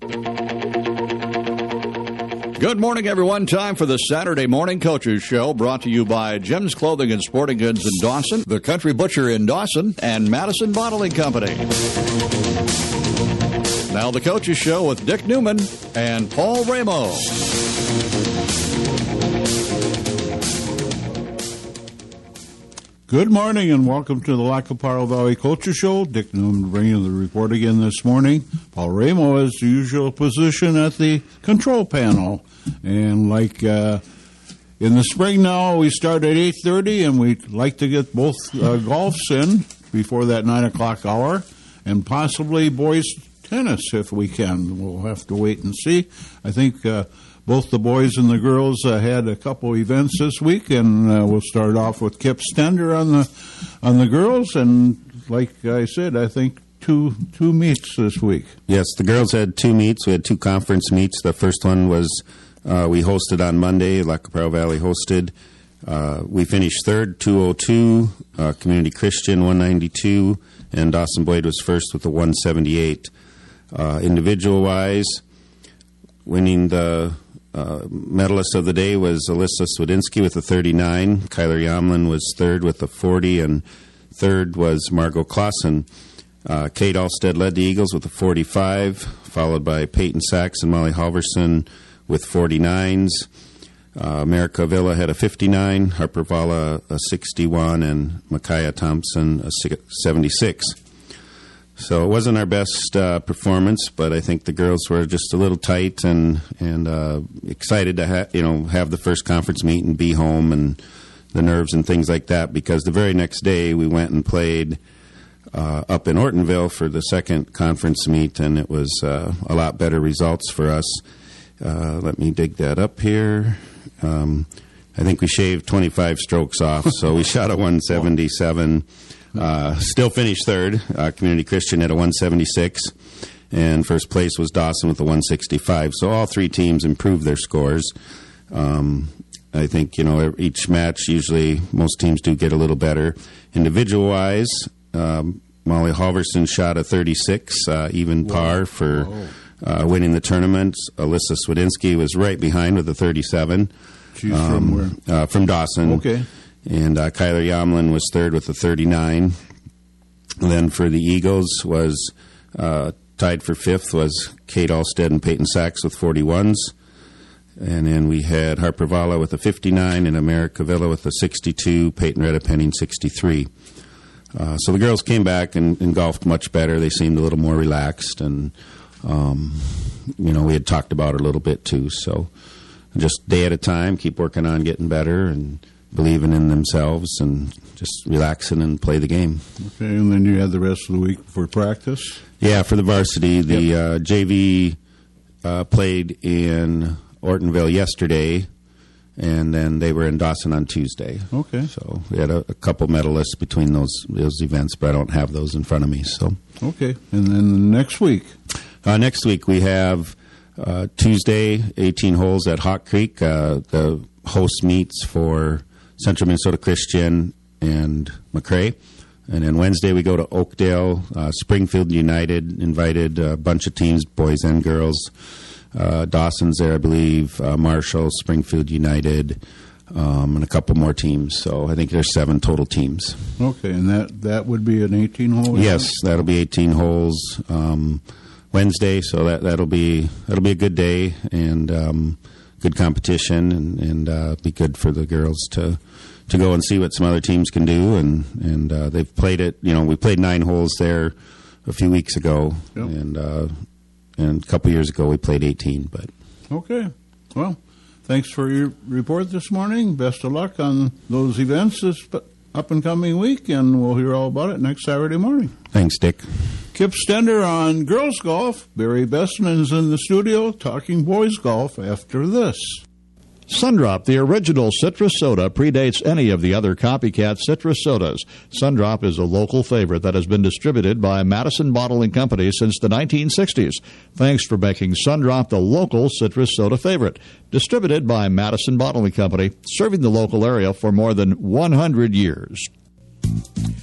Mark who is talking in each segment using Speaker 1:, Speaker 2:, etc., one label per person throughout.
Speaker 1: Good morning, everyone. Time for the Saturday Morning Coaches Show, brought to you by Jim's Clothing and Sporting Goods in Dawson, the Country Butcher in Dawson, and Madison Bottling Company. Now the Coaches Show with Dick Newman and Paul Ramo.
Speaker 2: Good morning and welcome to the Lacaparo Valley Coaches Show. Dick Newman bringing you the report again this morning. Paul Ramo is the usual position at the control panel. And like in the spring now, we start at 8:30 and we'd like to get both golfs in before that 9 o'clock hour and possibly boys tennis if we can. We'll have to wait and see. I think both the boys and the girls had a couple events this week, and we'll start off with Kip Stender on the girls. And like I said, I think two meets this week.
Speaker 3: Yes, the girls had 2 meets. We had 2 conference meets. The first one was we hosted on Monday. Lacaparo Valley hosted. We finished third, 202. Community Christian 192, and Dawson Boyd was first with a 178. Individual wise, winning the medalist of the day was Alyssa Swedinsky with a 39. Kyler Yomlin was third with a 40, and third was Margot Clausen. Kate Alstead led the Eagles with a 45, followed by Peyton Sachs and Molly Halverson with 49s. America Villa had a 59, Harper Vala a 61, and Micaiah Thompson a 76. So it wasn't our best performance, but I think the girls were just a little tight and excited to have the first conference meet and be home, and the nerves and things like that. Because the very next day we went and played up in Ortonville for the second conference meet, and it was a lot better results for us. Let me dig that up here. I think we shaved 25 strokes off, so we shot a 177. Still finished third. Community Christian had a 176, and first place was Dawson with a 165. So all 3 teams improved their scores. I think each match usually most teams do get a little better. Individual wise, Molly Halverson shot a 36, even par for winning the tournament. Alyssa Swedinsky was right behind with a 37.
Speaker 2: She's from where?
Speaker 3: From Dawson.
Speaker 2: Okay.
Speaker 3: And Kyler Yomlin was third with a 39. And then for the Eagles was tied for fifth was Kate Alstead and Peyton Sachs with 41s. And then we had Harper Vala with a 59 and America Villa with a 62, Peyton Redepenning 63. So the girls came back and golfed much better. They seemed a little more relaxed, and we had talked about it a little bit too. So just day at a time, keep working on getting better and believing in themselves and just relaxing and play the game.
Speaker 2: Okay, and then you had the rest of the week for practice?
Speaker 3: Yeah, for the varsity. The JV played in Ortonville yesterday, and then they were in Dawson on Tuesday.
Speaker 2: Okay.
Speaker 3: So we had a couple medalists between those events, but I don't have those in front of me. So
Speaker 2: okay, and then next week?
Speaker 3: Next week we have Tuesday, 18 holes at Hawk Creek. The host meets for Central Minnesota Christian and McRae. And then Wednesday we go to Oakdale. Springfield United invited a bunch of teams, boys and girls. Dawson's there, I believe. Marshall, Springfield United, and a couple more teams. So I think there's 7 total teams.
Speaker 2: Okay, and that would be an 18-hole?
Speaker 3: Yes, that'll be 18 holes Wednesday. So that'll be a good day and good competition, and be good for the girls to go and see what some other teams can do. And they've played it. We played 9 holes there a few weeks ago,
Speaker 2: yep.
Speaker 3: and a couple years ago we played 18. But
Speaker 2: okay, well, thanks for your report this morning. Best of luck on those events this up and coming week, and we'll hear all about it next Saturday morning.
Speaker 3: Thanks, Dick.
Speaker 2: Kip Stender on girls golf. Barry Bestman is in the studio talking boys golf after this.
Speaker 1: Sundrop, the original citrus soda, predates any of the other copycat citrus sodas. Sundrop is a local favorite that has been distributed by Madison Bottling Company since the 1960s. Thanks for making Sundrop the local citrus soda favorite. Distributed by Madison Bottling Company, serving the local area for more than 100 years.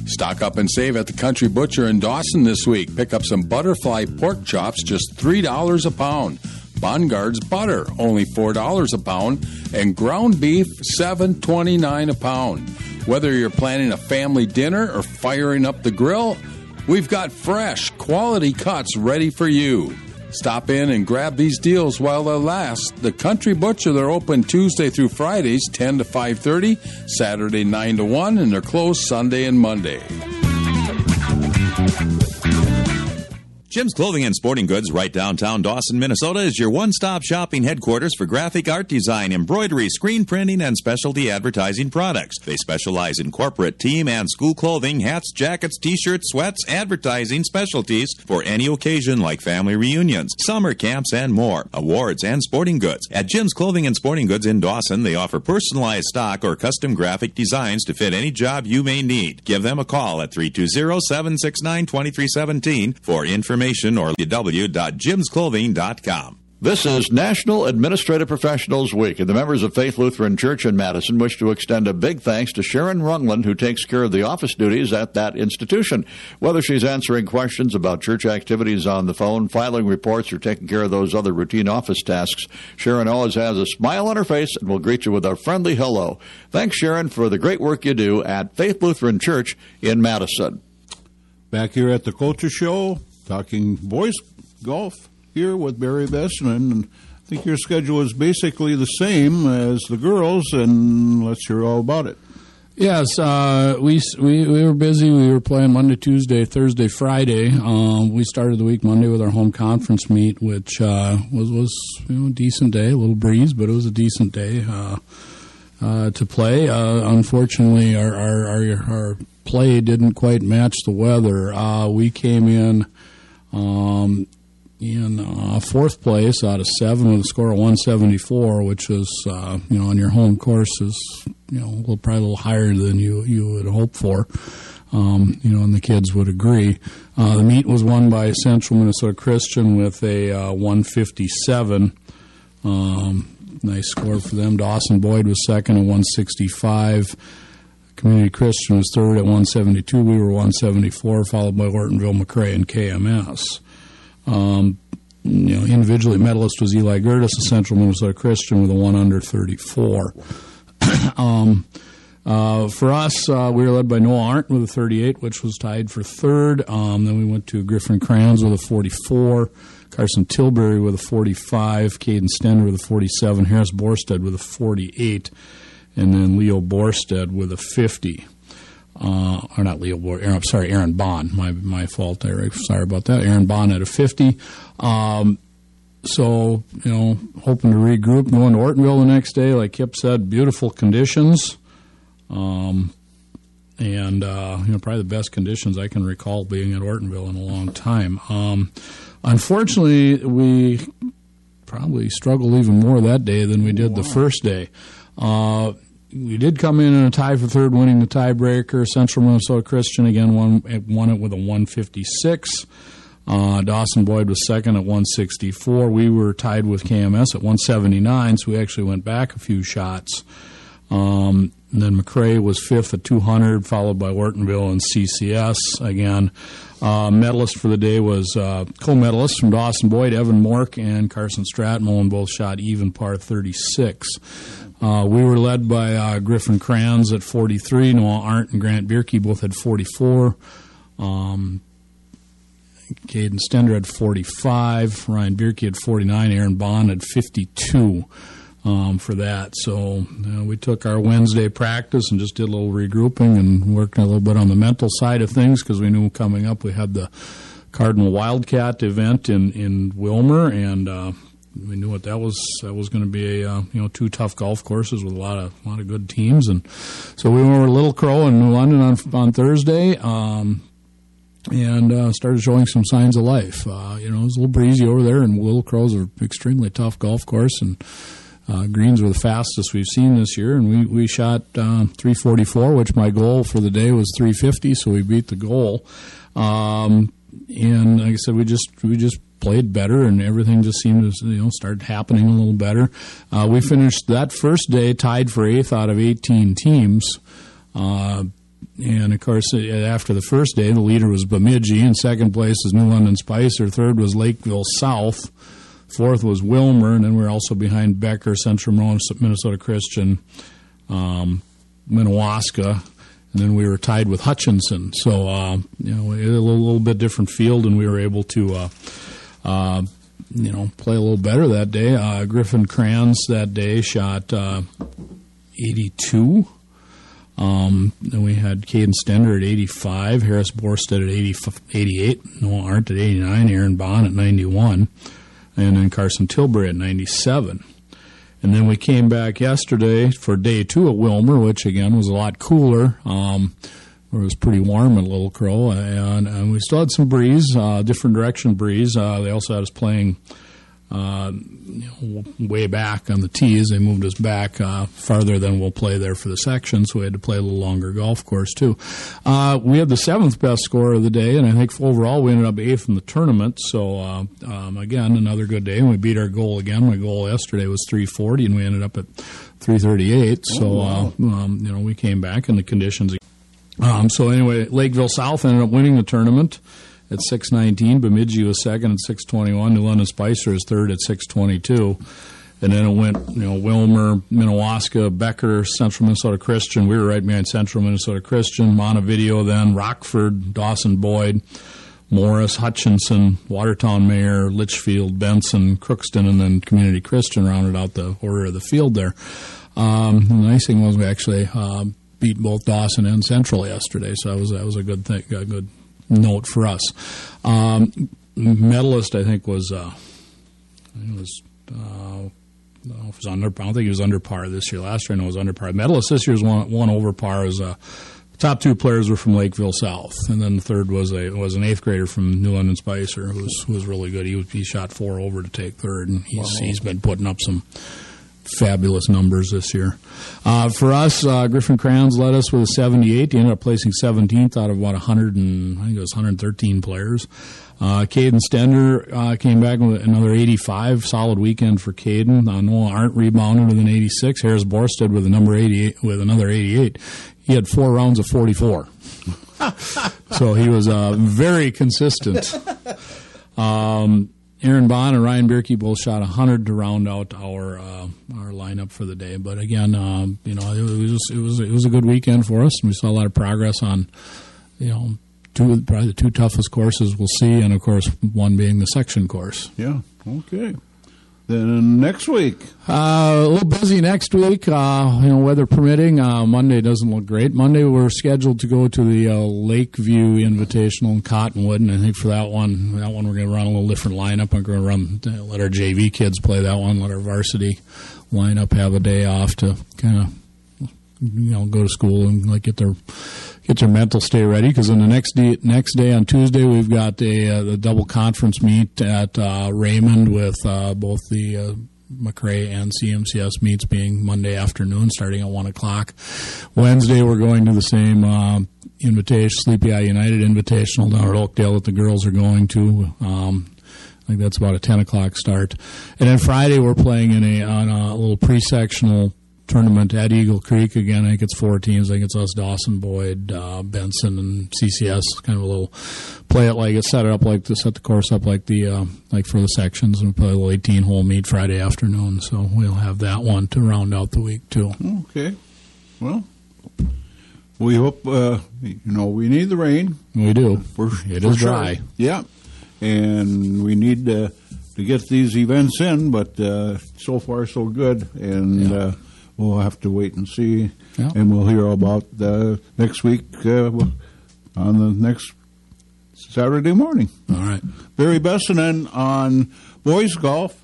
Speaker 4: Stock up and save at the Country Butcher in Dawson this week. Pick up some butterfly pork chops, just $3 a pound. Bongart's butter, only $4 a pound. And ground beef, $7.29 a pound. Whether you're planning a family dinner or firing up the grill, we've got fresh, quality cuts ready for you. Stop in and grab these deals while they last. The Country Butcher, they're open Tuesday through Fridays, 10 to 5:30, Saturday 9 to 1, and they're closed Sunday and Monday.
Speaker 5: Jim's Clothing and Sporting Goods, right downtown Dawson, Minnesota, is your one-stop shopping headquarters for graphic art design, embroidery, screen printing, and specialty advertising products. They specialize in corporate, team, and school clothing, hats, jackets, t-shirts, sweats, advertising specialties for any occasion like family reunions, summer camps, and more. Awards and sporting goods. At Jim's Clothing and Sporting Goods in Dawson, they offer personalized stock or custom graphic designs to fit any job you may need. Give them a call at 320-769-2317 for information or www.jimsclothing.com.
Speaker 1: This is National Administrative Professionals Week, and the members of Faith Lutheran Church in Madison wish to extend a big thanks to Sharon Rungland, who takes care of the office duties at that institution. Whether she's answering questions about church activities on the phone, filing reports, or taking care of those other routine office tasks, Sharon always has a smile on her face and will greet you with a friendly hello. Thanks, Sharon, for the great work you do at Faith Lutheran Church in Madison.
Speaker 2: Back here at the Culture Show, talking boys golf here with Barry Besseman, and I think your schedule is basically the same as the girls, and let's hear all about it.
Speaker 6: Yes, we were busy. We were playing Monday, Tuesday, Thursday, Friday. We started the week Monday with our home conference meet, which was a decent day, a little breeze, but it was a decent day to play. Unfortunately, our play didn't quite match the weather. We came in fourth place out of 7 with a score of 174, which is, on your home course is, probably a little higher than you would hope for, and the kids would agree. The meet was won by Central Minnesota Christian with a 157. Nice score for them. Dawson Boyd was second at 165. Community Christian was third at 172. We were 174, followed by Ortonville, McRae, and KMS. Individually, medalist was Eli Gertis, a Central Minnesota Christian, with a 1 under 34. For us, we were led by Noah Arndt with a 38, which was tied for third. Then we went to Griffin Crayons with a 44, Carson Tilbury with a 45, Caden Stender with a 47, Harris Borstead with a 48, and then Leo Borstead with a 50. Aaron Bond. My fault there. Sorry about that. Aaron Bond at a 50. Hoping to regroup, going to Ortonville the next day. Like Kip said, beautiful conditions. Probably the best conditions I can recall being at Ortonville in a long time. Unfortunately, we probably struggled even more that day than we did the first day. We did come in a tie for third, winning the tiebreaker. Central Minnesota Christian, again, won it with a 156. Dawson Boyd was second at 164. We were tied with KMS at 179, so we actually went back a few shots. And then McRae was fifth at 200, followed by Ortonville and CCS. Again, medalist for the day was co-medalist from Dawson Boyd, Evan Mork, and Carson Stratmole, and both shot even par 36. We were led by Griffin Crayons at 43. Noah Arndt and Grant Bierke both had 44. Caden Stender had 45. Ryan Bierke had 49. Aaron Bond had 52 for that. So we took our Wednesday practice and just did a little regrouping and worked a little bit on the mental side of things because we knew coming up we had the Cardinal Wildcat event in Wilmer, and we knew what that was. That was going to be two tough golf courses with a lot of good teams, and so we were Little Crow in New London on Thursday, and started showing some signs of life. It was a little breezy over there, and Little Crow's an extremely tough golf course, and greens were the fastest we've seen this year, and we shot 344, which my goal for the day was 350, so we beat the goal. And like I said, we just played better, and everything just seemed to start happening a little better. We finished that first day tied for 8th out of 18 teams. And, of course, after the first day, the leader was Bemidji. In second place was New London Spicer. Third was Lakeville South. Fourth was Wilmer. And then we were also behind Becker, Central Minnesota Christian, Minnewaska. And then we were tied with Hutchinson. So, a little bit different field, and we were able to, play a little better that day. Griffin Kranz that day shot 82. Then we had Caden Stender at 85, Harris Borstead at 88, Noah Arndt at 89, Aaron Bond at 91, and then Carson Tilbury at 97. And then we came back yesterday for day 2 at Wilmer, which, again, was a lot cooler. It was pretty warm at Little Crow, and we still had some breeze, different direction breeze. They also had us playing way back on the tees. They moved us back farther than we'll play there for the section, so we had to play a little longer golf course, too. We had the 7th best score of the day, and I think overall we ended up 8th in the tournament. So, again, another good day. And we beat our goal again. My goal yesterday was 340, and we ended up at 338. So, we came back in the conditions. So, anyway, Lakeville South ended up winning the tournament at 619. Bemidji was second at 621. New London Spicer is third at 622. And then it went, Wilmer, Minnewaska, Becker, Central Minnesota Christian. We were right behind Central Minnesota Christian. Montevideo then, Rockford, Dawson Boyd, Morris, Hutchinson, Watertown Mayor, Litchfield, Benson, Crookston, and then Community Christian rounded out the order of the field there. The nice thing was we actually beat both Dawson and Central yesterday, so that was a good thing, a good note for us. Medalist, I think, was under. I don't think he was under par this year. Last year, I know it was under par. Medalist this year's one over par. Top 2 players were from Lakeville South, and then the third was an 8th grader from New London Spicer who was really good. He shot 4 over to take third, and he's been putting up some fabulous numbers this year. For us, Griffin Kranz led us with a 78. He ended up placing 17th out of about 113 players. Caden Stender came back with another 85. Solid weekend for Caden. Noah Arndt rebounded with an 86. Harris Borstead with another 88. He had 4 rounds of 44. So he was very consistent. Aaron Bond and Ryan Bierke both shot 100 to round out our lineup for the day. But again, it was a good weekend for us, and we saw a lot of progress on, probably the 2 toughest courses we'll see, and of course one being the section course.
Speaker 2: Yeah. Okay. Then next week,
Speaker 6: a little busy next week. Weather permitting. Monday doesn't look great. Monday we're scheduled to go to the Lakeview Invitational in Cottonwood, and I think for that one we're going to run a little different lineup. I'm going to let our JV kids play that one. Let our varsity lineup have a day off to kind of go to school and get their mental stay ready, because then the next day on Tuesday we've got the double conference meet at Raymond with both the McRae and CMCS meets being Monday afternoon starting at 1 o'clock. Wednesday we're going to the same Sleepy Eye United Invitational down at Oakdale that the girls are going to. I think that's about a 10 o'clock start. And then Friday we're playing on a little pre-sectional tournament at Eagle Creek. Again, I think it's 4 teams. I think it's us, Dawson, Boyd, Benson, and CCS. Kind of a little set the course up like for the sections, and play a little 18-hole meet Friday afternoon. So we'll have that one to round out the week too.
Speaker 2: Okay. Well, we hope we need the rain.
Speaker 6: We do. It is dry.
Speaker 2: Yeah, and we need to get these events in, but so far so good, and. We'll have to wait and see, and we'll hear about next week on the next Saturday morning.
Speaker 6: All right.
Speaker 2: Very best, and then on boys golf,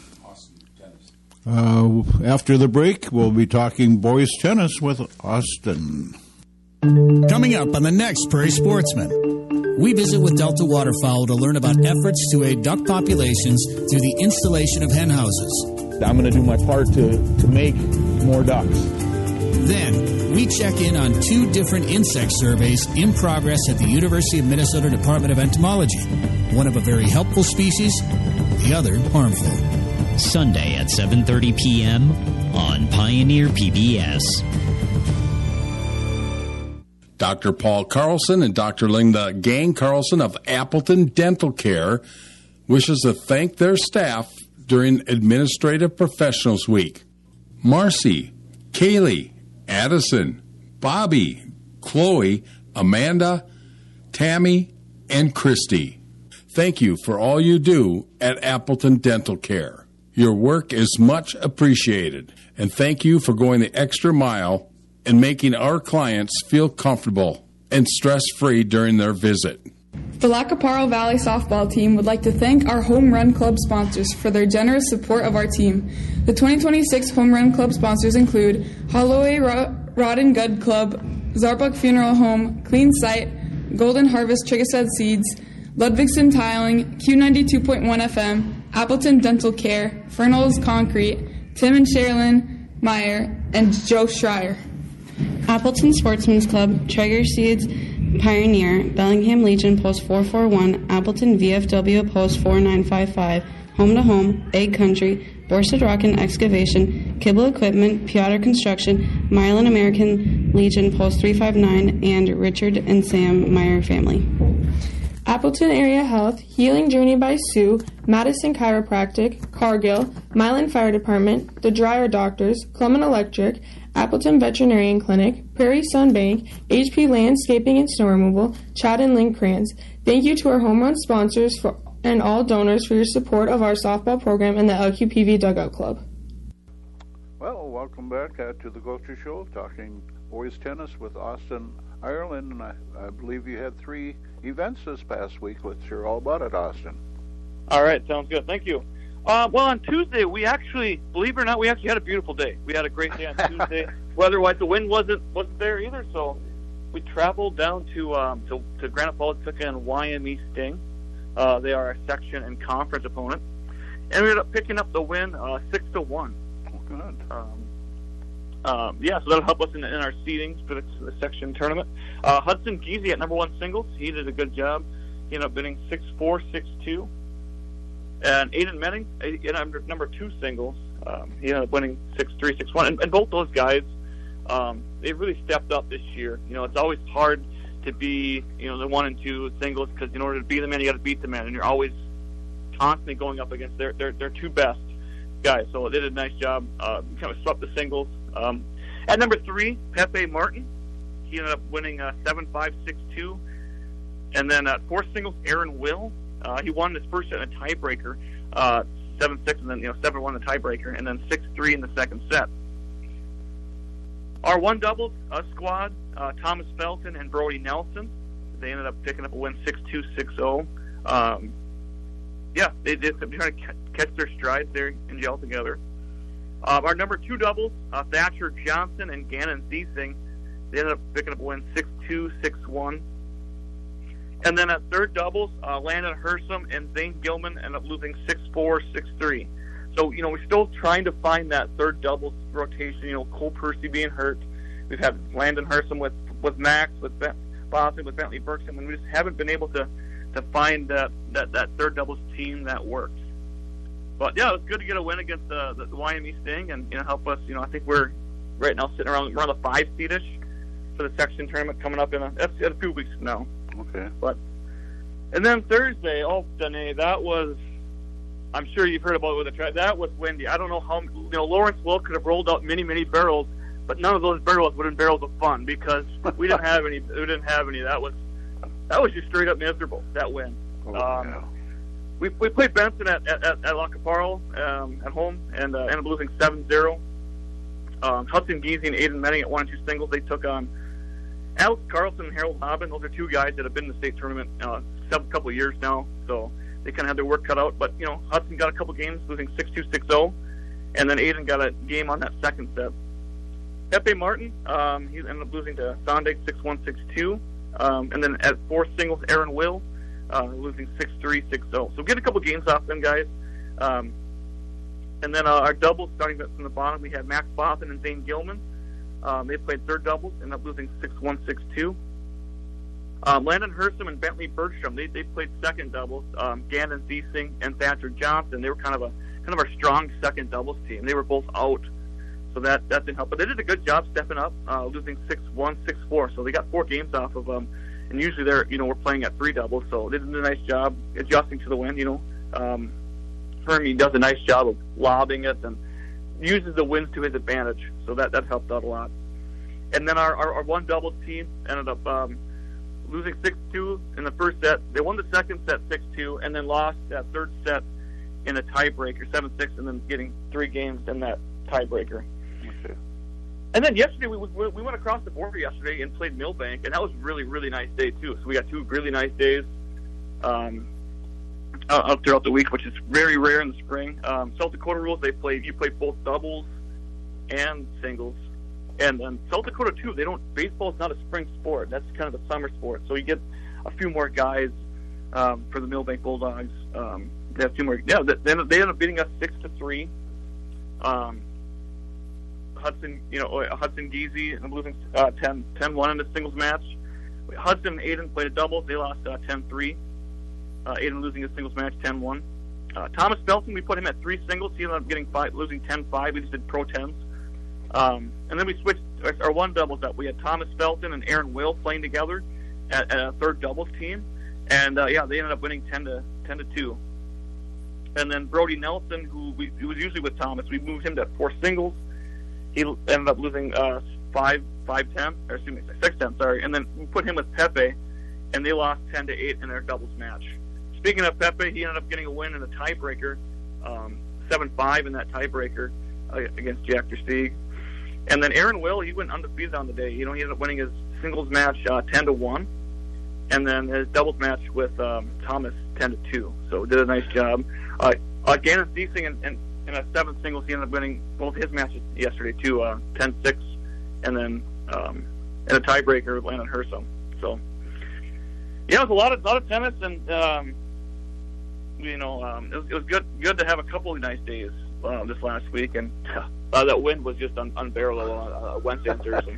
Speaker 2: after the break, we'll be talking boys tennis with Austin.
Speaker 7: Coming up on the next Prairie Sportsman. We visit with Delta Waterfowl to learn about efforts to aid duck populations through the installation of hen houses.
Speaker 8: I'm going to do my part to make more ducks.
Speaker 7: Then, we check in on 2 different insect surveys in progress at the University of Minnesota Department of Entomology. One of a very helpful species, the other harmful.
Speaker 9: Sunday at 7:30 p.m. on Pioneer PBS.
Speaker 4: Dr. Paul Carlson and Dr. Linda Gang Carlson of Appleton Dental Care wishes to thank their staff during Administrative Professionals Week. Marcy, Kaylee, Addison, Bobby, Chloe, Amanda, Tammy, and Christy. Thank you for all you do at Appleton Dental Care. Your work is much appreciated, and thank you for going the extra mile and making our clients feel comfortable and stress-free during their visit.
Speaker 10: The Lacaparo Valley softball team would like to thank our Home Run Club sponsors for their generous support of our team. The 2026 Home Run Club sponsors include Holloway Rod and Good Club, Zarbuck Funeral Home, Clean Sight, Golden Harvest Chickasaw Seeds, Ludwigson Tiling, Q92.1 FM, Appleton Dental Care, Fernald's Concrete, Tim and Sherilyn Meyer, and Joe Schreier.
Speaker 11: Appleton Sportsman's Club, Traeger Seeds, Pioneer, Bellingham Legion Post 441, Appleton VFW Post 4955, Home to Home, Egg Country, Borsted Rock and Excavation, Kibble Equipment, Piotr Construction, Milan American Legion Post 359, and Richard and Sam Meyer family.
Speaker 10: Appleton Area Health, Healing Journey by Sue, Madison Chiropractic, Cargill, Milan Fire Department, The Dryer Doctors, Clement Electric, Appleton Veterinarian Clinic, Prairie Sun Bank, HP Landscaping and Snow Removal, Chad and Link Crans. Thank you to our home run sponsors and all donors for your support of our softball program and the LQPV Dugout Club.
Speaker 12: Well, welcome back to the Gulcher Show, talking boys tennis with Austin, Ireland, and I believe you had 3 events this past week. Let's hear all about it, Austin.
Speaker 13: All right, sounds good. Thank you. Well, on Tuesday, we actually, believe it or not, we actually had a beautiful day. We had a great day on Tuesday. Weather-wise, the wind wasn't there either, so we traveled down to Granite Falls, took on YME Sting. They are our section and conference opponent, and we ended up picking up the win 6-1.
Speaker 12: Oh, good.
Speaker 13: Yeah, so that'll help us in our seedings for the section tournament. Hudson Geezy at number 1 singles, he did a good job. He ended up winning 6-4, 6-2. And Aiden Menning, number 2 singles, he ended up winning 6-3, 6-1. And both those guys, they really stepped up this year. You know, it's always hard to be, the 1 and 2 singles, because in order to be the man, you got to beat the man, and you're always constantly going up against their 2 best guys. So they did a nice job, kind of swept the singles. At number 3, Pepe Martin, he ended up winning 7-5, 6-2. And then at 4 singles, Aaron Will, he won his first set in a tiebreaker, 7-6, and then 7-1 the tiebreaker, and then 6-3 in the second set. Our 1 doubles squad, Thomas Felton and Brody Nelson, they ended up picking up a win 6-2, 6-0. Yeah, they did trying to catch their strides there and gel together. Our number 2 doubles, Thatcher Johnson and Gannon Ziesing, they ended up picking up a win 6-2, 6-1. And then at third doubles, Landon Hersom and Zane Gilman ended up losing 6-4, 6-3. So, we're still trying to find that third doubles rotation. Cole Percy being hurt. We've had Landon Hersom with Max, with Boston, with Bentley Bergson, and we just haven't been able to find that third doubles team that works. But, yeah, it was good to get a win against the YME Sting and, help us. I think we're right now sitting around the 5 seed-ish for the section tournament coming up in a few weeks from now.
Speaker 12: Okay.
Speaker 13: And then Thursday, Danae, that was, I'm sure you've heard about it with the track. That was windy. I don't know how, Lawrence Will could have rolled out many, many barrels, but none of those barrels would have been barrels of fun because we didn't have any. That was just straight up miserable, that win.
Speaker 12: Yeah.
Speaker 13: We played Benson at La Caparo at home and ended up losing 7-0. Hudson Geezy and Aiden Menning at 1 and 2 singles. They took on Alex Carlson and Harold Hobbin. Those are 2 guys that have been in the state tournament a couple of years now, so they kind of had their work cut out. But, Hudson got a couple games, losing 6-2, 6-0, and then Aiden got a game on that second set. Pepe Martin, he ended up losing to Sondag 6-1, 6-2. And then at 4 singles, Aaron Will, losing 6-3, 6-0. So get a couple games off them guys. And then our doubles, starting from the bottom, we had Max Bothan and Zane Gilman. They played third doubles, ended up losing 6-1, 6-2. Landon Hersom and Bentley Bergstrom, they played second doubles. Gannon Ziesing and Thatcher Johnson, they were kind of our strong second doubles team. They were both out. So that didn't help. But they did a good job stepping up, losing 6-1, 6-4. So they got 4 games off of them. And usually we're playing at 3 doubles. So they did a nice job adjusting to the wind, Hermie does a nice job of lobbing it and uses the winds to his advantage. So that helped out a lot. And then our one doubles team ended up losing 6-2 in the first set. They won the second set 6-2 and then lost that third set in a tiebreaker, 7-6, and then getting 3 games in that tiebreaker.
Speaker 12: Okay.
Speaker 13: And then yesterday, we went across the border yesterday and played Millbank, and that was a really, really nice day, too. So we got 2 really nice days out throughout the week, which is very rare in the spring. South Dakota rules, you play both doubles and singles. And South Dakota, too, baseball is not a spring sport. That's kind of a summer sport. So you get a few more guys for the Millbank Bulldogs. They have 2 more. Yeah, they ended up beating us 6-3. Hudson Geezy and losing 10-1 in the singles match. Hudson and Aiden played a doubles. They lost 10-3. Aiden losing his singles match 10-1. Thomas Felton, we put him at 3 singles. He ended up losing 10-5. We just did pro 10s. And then we switched our one doubles up. We had Thomas Felton and Aaron Will playing together at a third doubles team. And they ended up winning 10-2. And then Brody Nelson, who was usually with Thomas, we moved him to 4 singles. He ended up losing 6-10, sorry. And then we put him with Pepe, and they lost 10-8 in their doubles match. Speaking of Pepe, he ended up getting a win in a tiebreaker, 7-5 in that tiebreaker against Jack Steig. And then Aaron Will, he went undefeated on the day. He ended up winning his singles match 10-1, and then his doubles match with Thomas 10-2. So did a nice job. Gannon Ceasing in a 7 singles, he ended up winning both his matches yesterday too, 10-6, and then in a tiebreaker with Landon Hersom. So yeah, it was a lot of tennis, and it was good to have a couple of nice days this last week, and that wind was just unbearable on Wednesday and Thursday.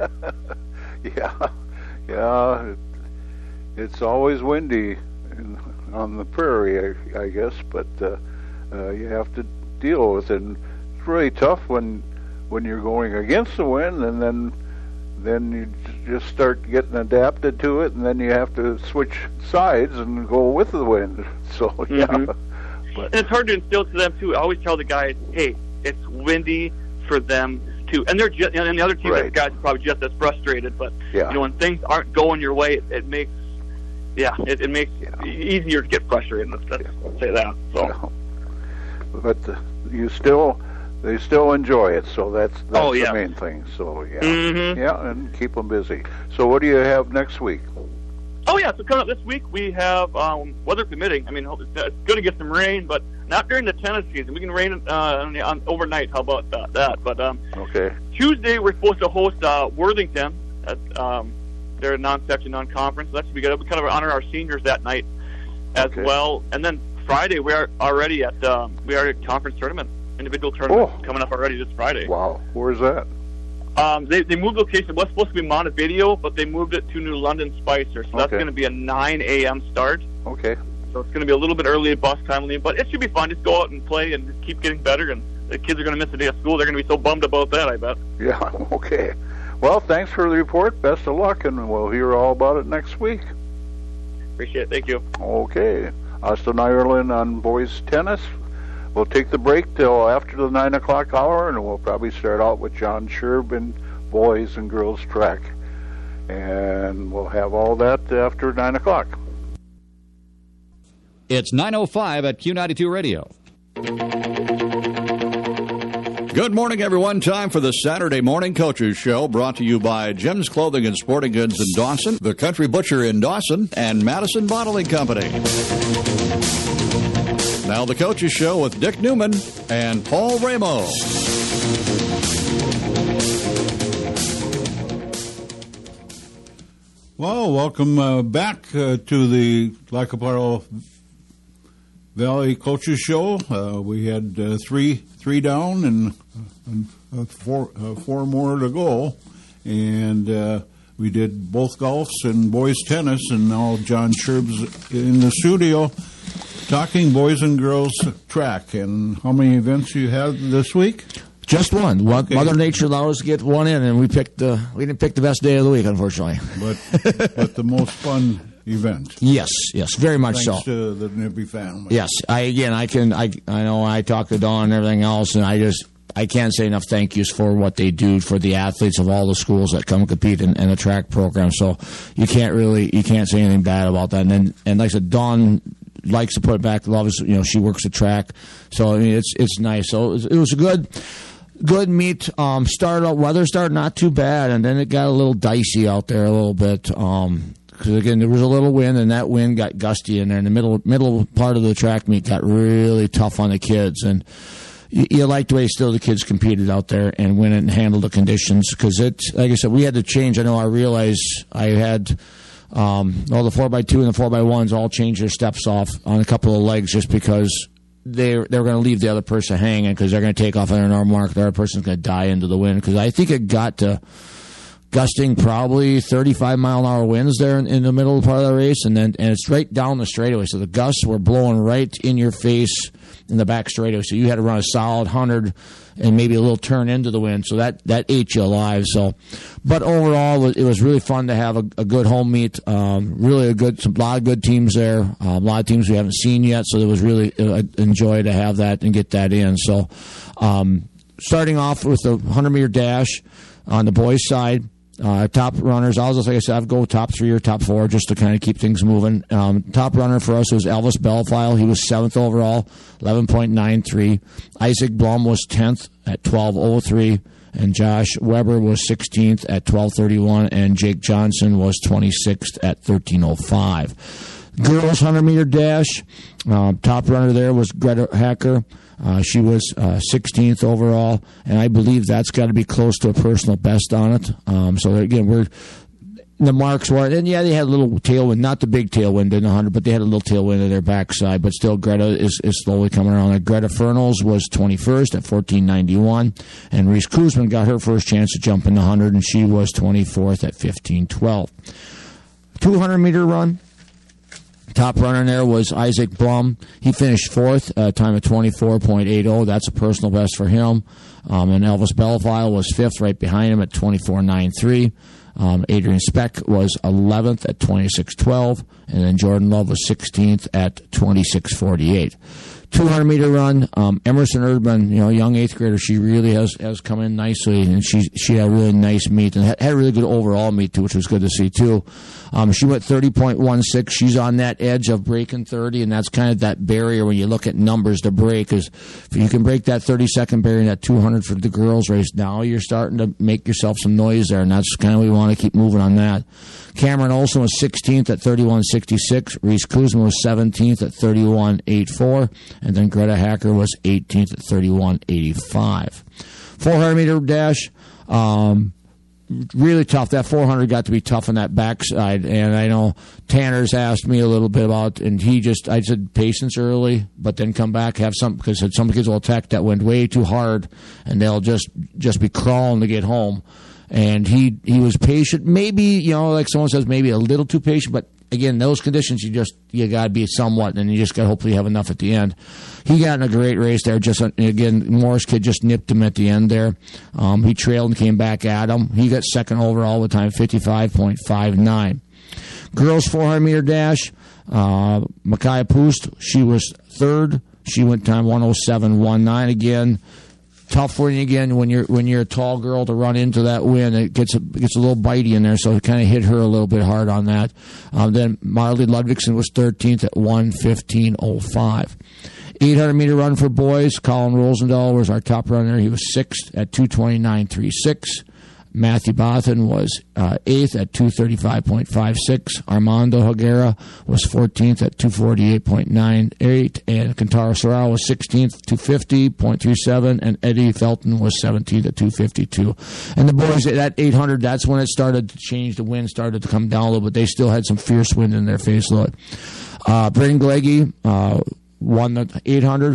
Speaker 12: Yeah, it's always windy on the prairie, I guess, but you have to deal with it. And it's really tough when you're going against the wind, and then you just start getting adapted to it, and then you have to switch sides and go with the wind. So yeah, but
Speaker 13: and it's hard to instill to them too. I always tell the guys, hey, it's windy for them too, and they're just, and the other team guys are probably just as frustrated. But when things aren't going your way, it makes it makes it easier to get frustrated. Let's say that. So,
Speaker 12: but they still enjoy it, so that's the main thing. So and keep them busy. So what do you have next week?
Speaker 13: So coming up this week we have weather permitting. I mean, it's going to get some rain, but not during the tennis season. We can rain on overnight. How about that? But
Speaker 12: okay.
Speaker 13: Tuesday we're supposed to host Worthington at their non-section non-conference. So that should be good. We kind of honor our seniors that night as well. And then Friday we are already at conference tournament. Individual tournament coming up already this Friday.
Speaker 12: Wow, where's that?
Speaker 13: They moved location. It was supposed to be Montevideo, but they moved it to New London Spicer. So that's going to be a 9 a.m. start.
Speaker 12: Okay.
Speaker 13: So it's going to be a little bit early at bus time, but it should be fun. Just go out and play and just keep getting better. And the kids are going to miss a day of school. They're going to be so bummed about that, I bet.
Speaker 12: Yeah, okay. Well, thanks for the report. Best of luck, and we'll hear all about it next week.
Speaker 13: Appreciate it. Thank you.
Speaker 12: Okay. Austin Ireland on boys tennis. We'll take the break till after the 9 o'clock hour, and we'll probably start out with John Scherb in boys and girls track. And we'll have all that after 9 o'clock.
Speaker 1: It's 9:05 at Q92 Radio. Good morning, everyone. Time for the Saturday Morning Coaches Show, brought to you by Jim's Clothing and Sporting Goods in Dawson, the Country Butcher in Dawson, and Madison Bottling Company. Now the Coaches Show with Dick Newman and Paul Ramo.
Speaker 2: Well, welcome back to the Lacaparo Valley Coaches Show. We had three down and four more to go, and we did both golfs and boys tennis, and now John Scherb's in the studio talking boys and girls track. And how many events you had this week?
Speaker 14: Just one. Okay. Mother Nature allowed us to get one in, and we didn't pick the best day of the week, unfortunately.
Speaker 2: But the most fun event.
Speaker 14: Yes, very much
Speaker 2: Thanks
Speaker 14: so.
Speaker 2: to the Nibby family.
Speaker 14: Yes, I know I talk to Dawn and everything else, and I can't say enough thank yous for what they do for the athletes of all the schools that come compete in the track program. So you can't say anything bad about that. And like I said, Dawn likes to put it back. Loves, she works the track, so I mean it's nice. So it was a good meet. Weather started not too bad, and then it got a little dicey out there a little bit. Because again, there was a little wind, and that wind got gusty in there. And the middle part of the track meet got really tough on the kids, and you like the way still the kids competed out there and went and handled the conditions. Because like I said, we had to change. I know. I realized I had. The 4x2 and the 4x1s all changed their steps off on a couple of legs just because they were going to leave the other person hanging because they're going to take off on their normal mark. The other person's going to die into the wind because I think it got to gusting probably 35-mile-an-hour winds there in the middle part of the race, and it's right down the straightaway. So the gusts were blowing right in your face in the back straightaway. So you had to run a solid 100 and maybe a little turn into the wind. So that ate you alive. So, but overall, it was really fun to have a good home meet. Really a lot of good teams there. A lot of teams we haven't seen yet. So it was really a joy to have that and get that in. So, starting off with the 100-meter dash on the boys' side. Top runners, like I said, I'd go top 3 or top 4 just to kind of keep things moving. Top runner for us was Elvis Belfile. He was 7th overall, 11.93. Isaac Blum was 10th at 12.03. And Josh Weber was 16th at 12.31. And Jake Johnson was 26th at 13.05. Girls 100-meter dash, top runner there was Greta Hacker. She was 16th overall, and I believe that's got to be close to a personal best on it. So again, the marks were, and yeah, they had a little tailwind, not the big tailwind in the 100, but they had a little tailwind in their backside. But still, Greta is slowly coming around. Greta Fernals was 21st at 14.91, and Reese Kuzman got her first chance to jump in the 100, and she was 24th at 15.12. 200-meter run. Top runner there was Isaac Blum. He finished 4th, a time of 24.80. That's a personal best for him. And Elvis Belfile was 5th, right behind him at 24.93. Adrian Speck was 11th at 26.12. And then Jordan Love was 16th at 26.48. 200-meter run, Emerson Erdman, young 8th grader, she really has come in nicely, and she had a really nice meet and had a really good overall meet too, which was good to see too. She went 30.16. She's on that edge of breaking 30, and that's kind of that barrier when you look at numbers to break. Is if you can break that 30-second barrier in that 200 for the girls race, now you're starting to make yourself some noise there, and that's kind of what we want to keep moving on that. Cameron Olson was 16th at 31.66. Reese Kuzma was 17th at 31.84. And then Greta Hacker was 18th at 31.85. 400-meter dash, really tough. That 400 got to be tough on that backside. And I know Tanner's asked me a little bit about, and I said patience early, but then come back, have some, because some kids will attack that went way too hard, and they'll just be crawling to get home. And he was patient, maybe, like someone says, maybe a little too patient, but again, those conditions, you got to be somewhat, and you just got to hopefully have enough at the end. He got in a great race there. Just again, Morris kid just nipped him at the end there. He trailed and came back at him. He got 2nd overall with time 55.59. Girls 400-meter dash, Micaiah Poost, she was 3rd. She went time 107.19 again. Tough for you again when you're a tall girl to run into that wind. It gets a little bitey in there, so it kind of hit her a little bit hard on that. Then Marley Ludvigsen was 13th at 1:15.05. 800-meter run for boys. Colin Rosendahl was our top runner. He was 6th at 2:29.36. Matthew Bothan was 8th at 2:35.56. Armando Higuera was 14th at 2:48.98. And Kentaro Sorrell was 16th, 2:50.37. And Eddie Felton was 17th at 2:52. And the boys, that 800, that's when it started to change. The wind started to come down a little bit. They still had some fierce wind in their face load. Braden Gleggy won the 800.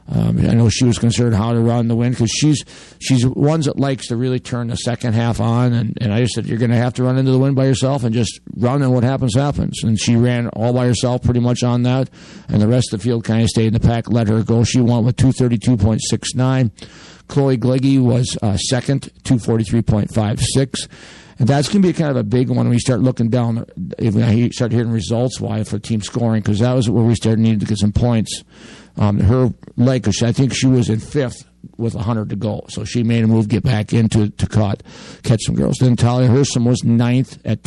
Speaker 14: I know she was concerned how to run the wind because she's one that likes to really turn the second half on. And I just said, you're going to have to run into the wind by yourself and just run, and what happens, happens. And she ran all by herself pretty much on that. And the rest of the field kind of stayed in the pack, let her go. She won with 232.69. Chloe Gleggy was second, 243.56. And that's going to be kind of a big one when we start looking down, if we start hearing results-wise for team scoring, because that was where we started needing to get some points. Her leg, I think she was in fifth with 100 to go, so she made a move, get back into to catch some girls. Then Talia Hersom was ninth at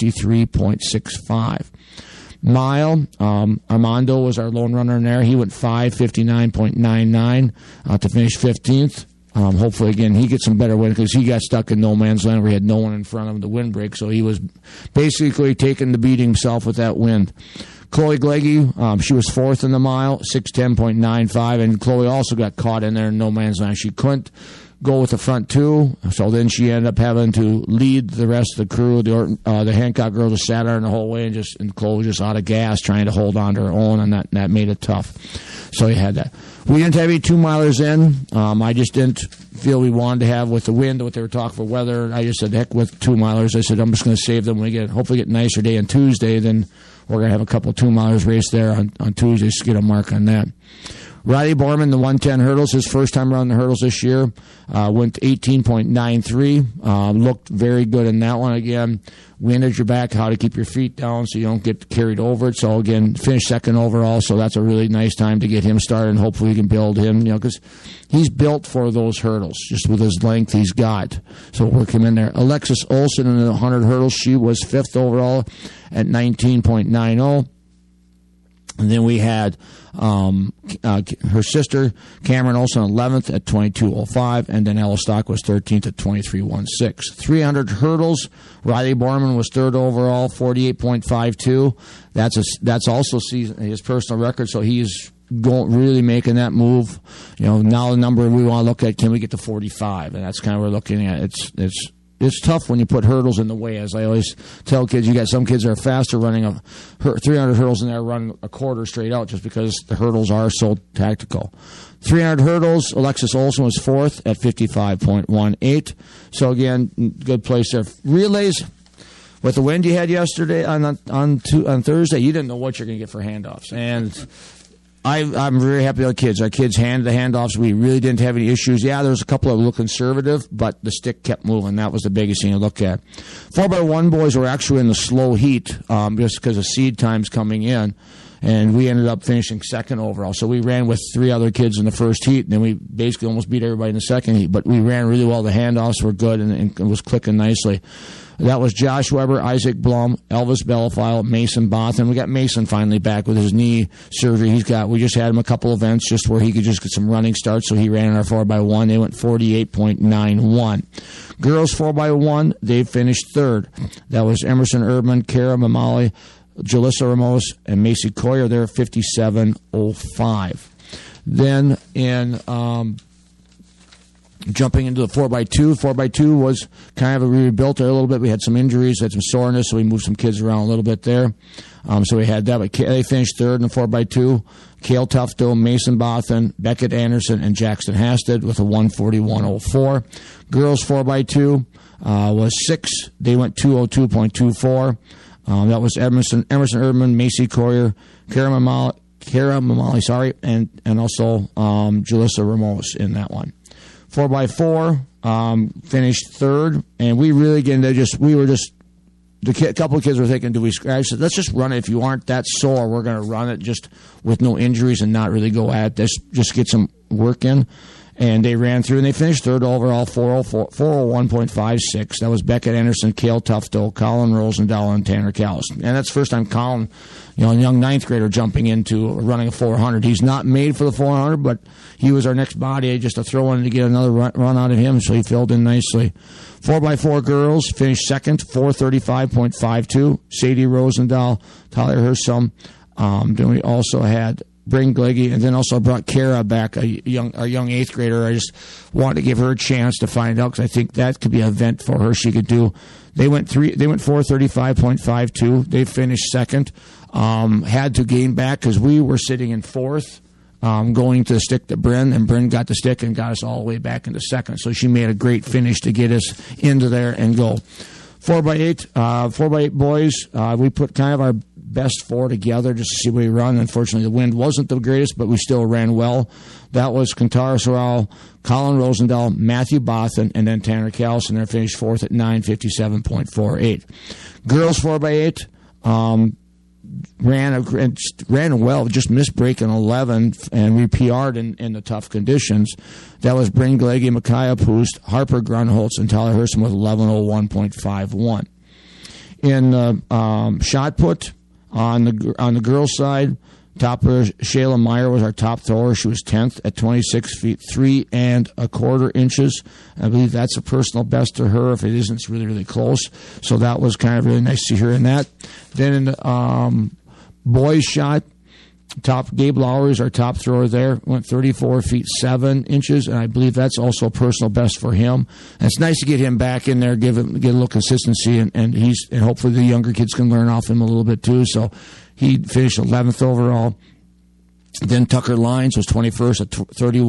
Speaker 14: 253.65. Mile, Armando was our lone runner in there. He went 5:59.99 to finish 15th. Hopefully, again, he gets some better wind because he got stuck in no man's land where he had no one in front of him to windbreak, so he was basically taking the beating himself with that wind. Chloe Gleggy, she was fourth in the mile, 6:10.95, and Chloe also got caught in there in no man's land. She couldn't go with the front two, so then she ended up having to lead the rest of the crew. The Hancock girls just sat there in the whole way, and Chloe was just out of gas trying to hold on to her own, and that made it tough. So you had that. We didn't have any 2-milers in. I just didn't feel we wanted to have with the wind, what they were talking for weather. I just said, heck with 2-milers. I said, I'm just going to save them when we hopefully get a nicer day on Tuesday. Then we're going to have a couple 2-milers race there on Tuesday to get a mark on that. Riley Borman, the 110 hurdles, his first time around the hurdles this year, went 18.93. Looked very good in that one. Again, wind at your back, how to keep your feet down so you don't get carried over it. So, again, finished second overall, so that's a really nice time to get him started, and hopefully we can build him, because he's built for those hurdles, just with his length he's got. So work him in there. Alexis Olsen in the 100 hurdles, she was fifth overall at 19.90. And then we had her sister, Cameron Olsen, 11th at 22.05, and then Ella Stock was 13th at 23.16. 300 hurdles, Riley Borman was third overall, 48.52. That's also his personal record, so he's really making that move. Now the number we want to look at, can we get to 45? And that's kind of what we're looking at. It's tough when you put hurdles in the way. As I always tell kids, you got some kids that are faster running 300 hurdles and they're running a quarter straight out just because the hurdles are so tactical. 300 hurdles, Alexis Olsen was fourth at 55.18. So again, good place there. Relays, with the wind you had yesterday on Thursday, you didn't know what you're going to get for handoffs. And I'm very happy with our kids. Our kids handed the handoffs. We really didn't have any issues. Yeah, there was a couple that were a little conservative, but the stick kept moving. That was the biggest thing to look at. 4x1 boys were actually in the slow heat just because of seed times coming in, and we ended up finishing second overall. So we ran with 3 other kids in the first heat, and then we basically almost beat everybody in the second heat. But we ran really well. The handoffs were good, and it was clicking nicely. That was Josh Weber, Isaac Blum, Elvis Bellafile, Mason Botham. We got Mason finally back with his knee surgery. We just had him a couple events just where he could just get some running starts, so he ran in our 4x1. They went 48.91. Girls 4x1, they finished third. That was Emerson Erdman, Kara Mamali, Jalissa Ramos, and Macy Coyer. They're 57.05. Then in jumping into the 4x2. 4x2 was kind of we rebuilt it a little bit. We had some injuries, had some soreness, so we moved some kids around a little bit there. So we had that. But they finished third in the 4x2. Cale Tufto, Mason Bothan, Beckett Anderson, and Jackson Hasted with a 141.04. Girls 4x2 was 6. They went 202.24. That was Emerson Erdman, Macy Coyer, Kara Mamali, and also Jalissa Ramos in that one. 4x4 finished third, and we really a couple of kids were thinking, do we scratch it? Let's just run it. If you aren't that sore, we're going to run it just with no injuries and not really go at this, just get some work in. And they ran through, and they finished third overall, 401.56. That was Beckett Anderson, Cale Tufto, Colin Rosendahl, and Tanner Callis. And that's the first time Colin, a young ninth grader, jumping into running a 400. He's not made for the 400, but he was our next body, just to throw in to get another run out of him, so he filled in nicely. 4x4 girls finished second, 435.52. Sadie Rosendahl, Tyler Hersom. Then we also had Bryn Gleggy, and then also brought Kara back, a young 8th grader. I just wanted to give her a chance to find out, because I think that could be an event for her she could do. They went 435.52. They finished second. Had to gain back because we were sitting in fourth going to the stick to Bryn, and Bryn got the stick and got us all the way back into second. So she made a great finish to get us into there and go. 4x8 boys, we put kind of our best four together just to see where we run. Unfortunately, the wind wasn't the greatest, but we still ran well. That was Kantara Sorrell, Colin Rosendahl, Matthew Bothan, and then Tanner Callison. They finished fourth at 9:57.48. Girls 4x8 ran well, just missed breaking 11, and we PR'd in the tough conditions. That was Bryn Galegi, Micaiah Poost, Harper Grunholtz, and Tyler Hurston with 11:01.51. In shot put, on the girls' side, topper Shayla Meyer was our top thrower. She was 10th at 26 feet 3 1/4 inches. I believe that's a personal best to her. If it isn't, it's really, really close. So that was kind of really nice to hear in that. Then in the boys' shot, Gabe Lowry is our top thrower there. Went 34 feet 7 inches, and I believe that's also a personal best for him. And it's nice to get him back in there, get a little consistency, and hopefully the younger kids can learn off him a little bit too. So he finished 11th overall. Then Tucker Lyons was 21st at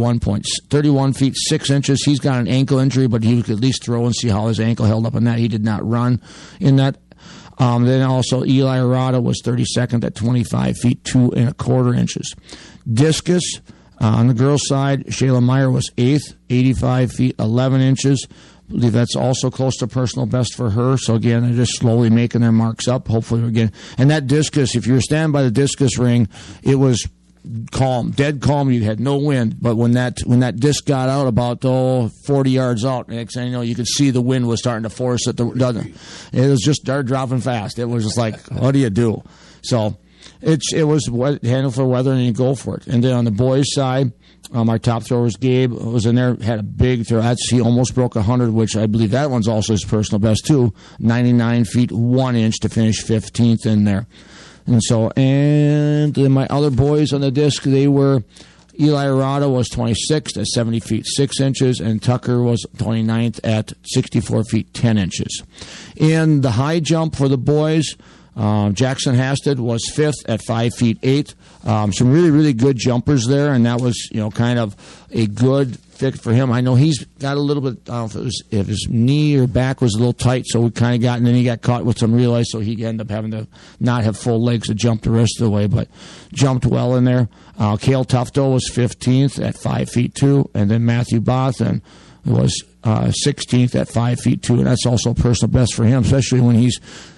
Speaker 14: 31 feet 6 inches. He's got an ankle injury, but he could at least throw and see how his ankle held up in that. He did not run in that. Then also Eli Arata was 32nd at 25 feet 2 1/4 inches. Discus, on the girls' side, Shayla Meyer was 8th, 85 feet 11 inches. I believe that's also close to personal best for her. So again, they're just slowly making their marks up. Hopefully we're getting. And that discus, if you were standing by the discus ring, it was calm, dead calm. You had no wind, but when that disc got out about 40 yards out, next thing you know, you could see the wind was starting to force it. It was just started dropping fast. It was just like, what do you do? So it was handle for weather, and you go for it. And then on the boys' side, our top thrower was Gabe, was in there, had a big throw. He almost broke 100, which I believe that one's also his personal best too. 99 feet 1 inch to finish 15th in there. And then my other boys on the disc, they were Eli Arata was 26th at 70 feet 6 inches, and Tucker was 29th at 64 feet 10 inches. In the high jump for the boys, Jackson Hasted was 5th at 5 feet 8. Some really, really good jumpers there, and that was, kind of a good fit for him. I know he's got a little bit, I don't know if his knee or back was a little tight, so we kind of and then he got caught with some real ice, so he ended up having to not have full legs to jump the rest of the way, but jumped well in there. Cale Tufto was 15th at 5 feet 2, and then Matthew Bothan was 16th at 5 feet 2, and that's also a personal best for him, especially when he's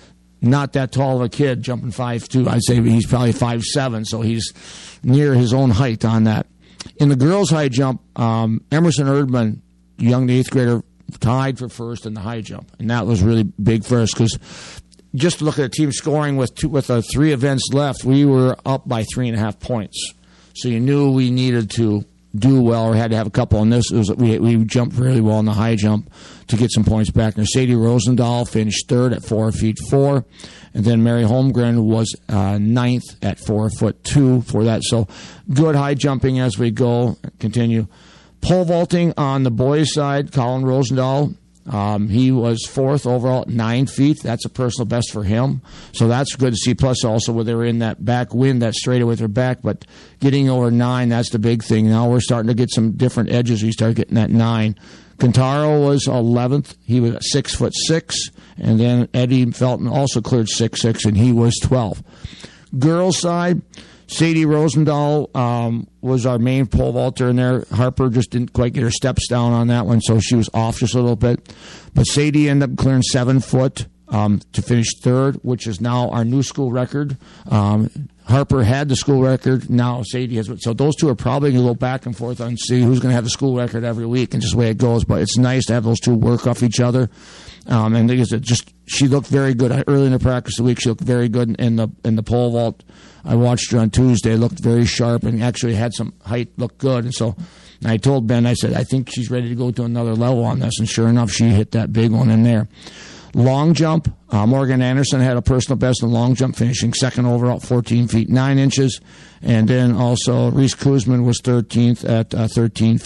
Speaker 14: not that tall of a kid, jumping 5'2". I'd say he's probably 5'7", so he's near his own height on that. In the girls' high jump, Emerson Erdman, young 8th grader, tied for first in the high jump, and that was really big for us because just to look at the team scoring with 3 events left, we were up by 3.5 points. So you knew we needed to do well or had to have a couple on this. We jumped really well in the high jump to get some points back. Now, Sadie Rosendahl finished 3rd at 4 feet 4, and then Mary Holmgren was 9th at 4'2" for that. So good high jumping as we go. Continue. Pole vaulting on the boys' side, Colin Rosendahl. He was 4th overall at 9 feet. That's a personal best for him. So that's good to see. Plus also where they were in that back wind, that straightaway with their back, but getting over 9, that's the big thing. Now we're starting to get some different edges. We start getting that 9. Cantaro was 11th. He was 6'6", and then Eddie Felton also cleared 6'6", and he was 12th. Girls' side, Sadie Rosendahl was our main pole vaulter in there. Harper just didn't quite get her steps down on that one, so she was off just a little bit. But Sadie ended up clearing 7 foot to finish 3rd, which is now our new school record. Harper had the school record. Now Sadie has. So those two are probably going to go back and forth and see who's going to have the school record every week, and just the way it goes. But it's nice to have those two work off each other. And she looked very good early in the practice of the week. She looked very good in the pole vault. I watched her on Tuesday. Looked very sharp and actually had some height. Looked good. And so I told Ben, I said, I think she's ready to go to another level on this. And sure enough, she hit that big one in there. Long jump, Morgan Anderson had a personal best in long jump, finishing 2nd overall, 14 feet 9 inches. And then also Reese Kuzman was 13th at 13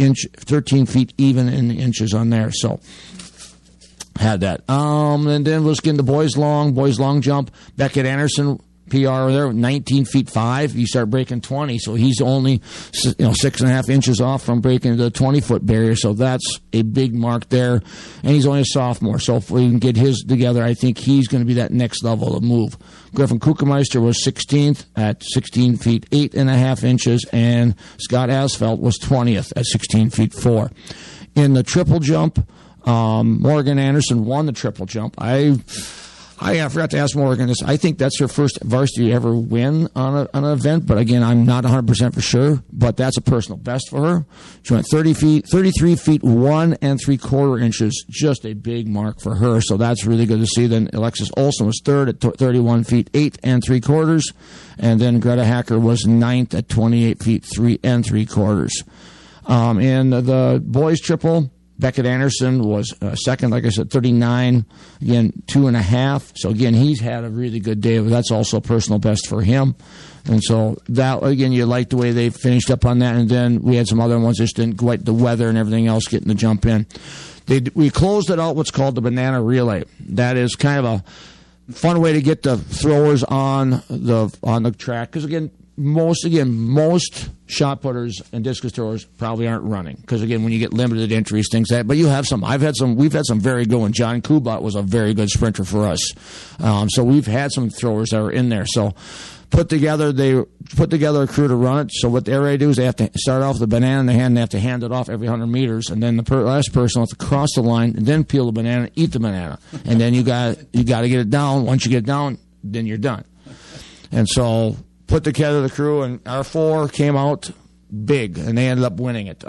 Speaker 14: feet even in the inches on there. So had that. And then let's get into boys long jump. Beckett Anderson PR there, 19 feet 5. You start breaking 20, so he's only 6.5 inches off from breaking the 20-foot barrier. So that's a big mark there, and he's only a sophomore. So if we can get his together, I think he's going to be that next level of move. Griffin Kuchenmeister was 16th at 16 feet 8.5 inches, and Scott Asfalt was 20th at 16 feet 4. In the triple jump, Morgan Anderson won the triple jump. I forgot to ask Morgan this. I think that's her first varsity ever win on an event, but again, I'm not 100% for sure, but that's a personal best for her. She went 33 feet 1 3/4 inches, just a big mark for her, so that's really good to see. Then Alexis Olsen was third at 31 feet 8 3/4, and then Greta Hacker was 9th at 28 feet 3 3/4. In the boys triple, Beckett Anderson was second, like I said, 39, again, 2.5. So, again, he's had a really good day, but that's also a personal best for him. And so, that, again, you like the way they finished up on that. And then we had some other ones that just didn't quite, the weather and everything else getting the jump in. We closed it out what's called the banana relay. That is kind of a fun way to get the throwers on the track. Because, again, most shot putters and discus throwers probably aren't running because, again, when you get limited injuries, things like that. But you have some. We've had some very good ones. John Kubat was a very good sprinter for us. So we've had some throwers that are in there. So they put together a crew to run it. So what they're ready to do is they have to start off with the banana in their hand. They have to hand it off every 100 meters, and then the last person has to cross the line and then peel the banana, eat the banana, and then you got to get it down. Once you get it down, then you're done. And so put together the crew, and our 4 came out big, and they ended up winning it.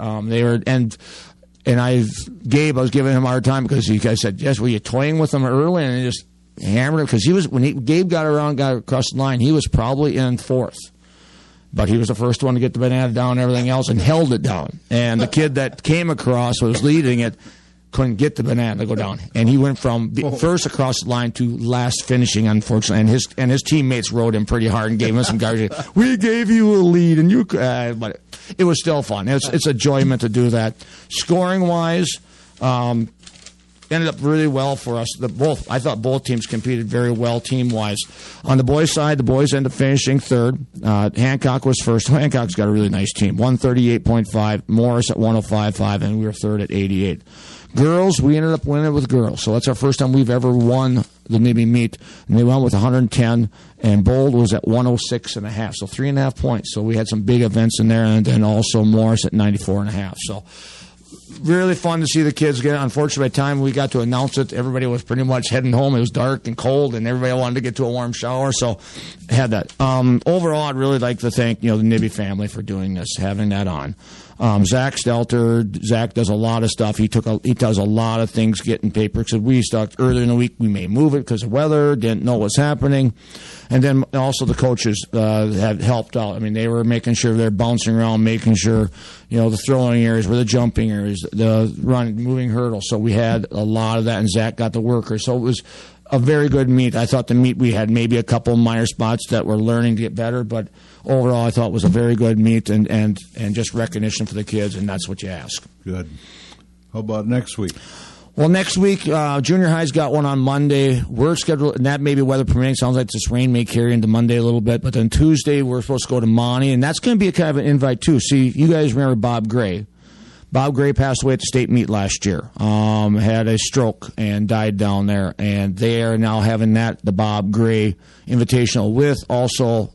Speaker 14: Gabe, I was giving him a hard time because he said, "Yes, were you toying with them early?" And he just hammered him because Gabe got across the line, he was probably in 4th. But he was the first one to get the banana down and everything else and held it down. And the kid that came across was leading it, couldn't get the banana to go down, and he went from first across the line to last finishing, unfortunately. And his teammates rode him pretty hard and gave him some garbage. We gave you a lead, and but it was still fun. It's enjoyment to do that. Scoring wise, ended up really well for us. I thought both teams competed very well team wise. On the boys' side, the boys ended up finishing 3rd. Hancock was first. Hancock's got a really nice team. 138.5, Morris at 105.5, and we were 3rd at 88. Girls, we ended up winning with girls. So that's our first time we've ever won the Nibby meet. And they went with 110, and Bold was at 106.5, so 3.5 points. So we had some big events in there, and then also Morris at 94.5. So really fun to see the kids get it. Unfortunately, by the time we got to announce it, everybody was pretty much heading home. It was dark and cold, and everybody wanted to get to a warm shower, so I had that. Overall, I'd really like to thank the Nibby family for doing this, having that on. Zach Stelter, Zach does a lot of stuff. He does a lot of things getting paper. Because we stuck earlier in the week, we may move it because of weather, didn't know what's happening. And then also the coaches have helped out. I mean, they were making sure they're bouncing around, making sure, the throwing areas were the jumping areas, the running, moving hurdles. So we had a lot of that, and Zach got the workers. So it was a very good meet. I thought the meet, we had maybe a couple minor spots that were learning to get better, but overall I thought it was a very good meet and just recognition for the kids, and that's what you ask.
Speaker 2: Good. How about next week?
Speaker 14: Well, next week, junior high's got one on Monday. We're scheduled, and that may be weather permitting. Sounds like this rain may carry into Monday a little bit. But then Tuesday, we're supposed to go to Monty, and that's going to be a kind of an invite, too. See, you guys remember Bob Gray. Bob Gray passed away at the state meet last year. Had a stroke and died down there. And they are now having the Bob Gray Invitational with also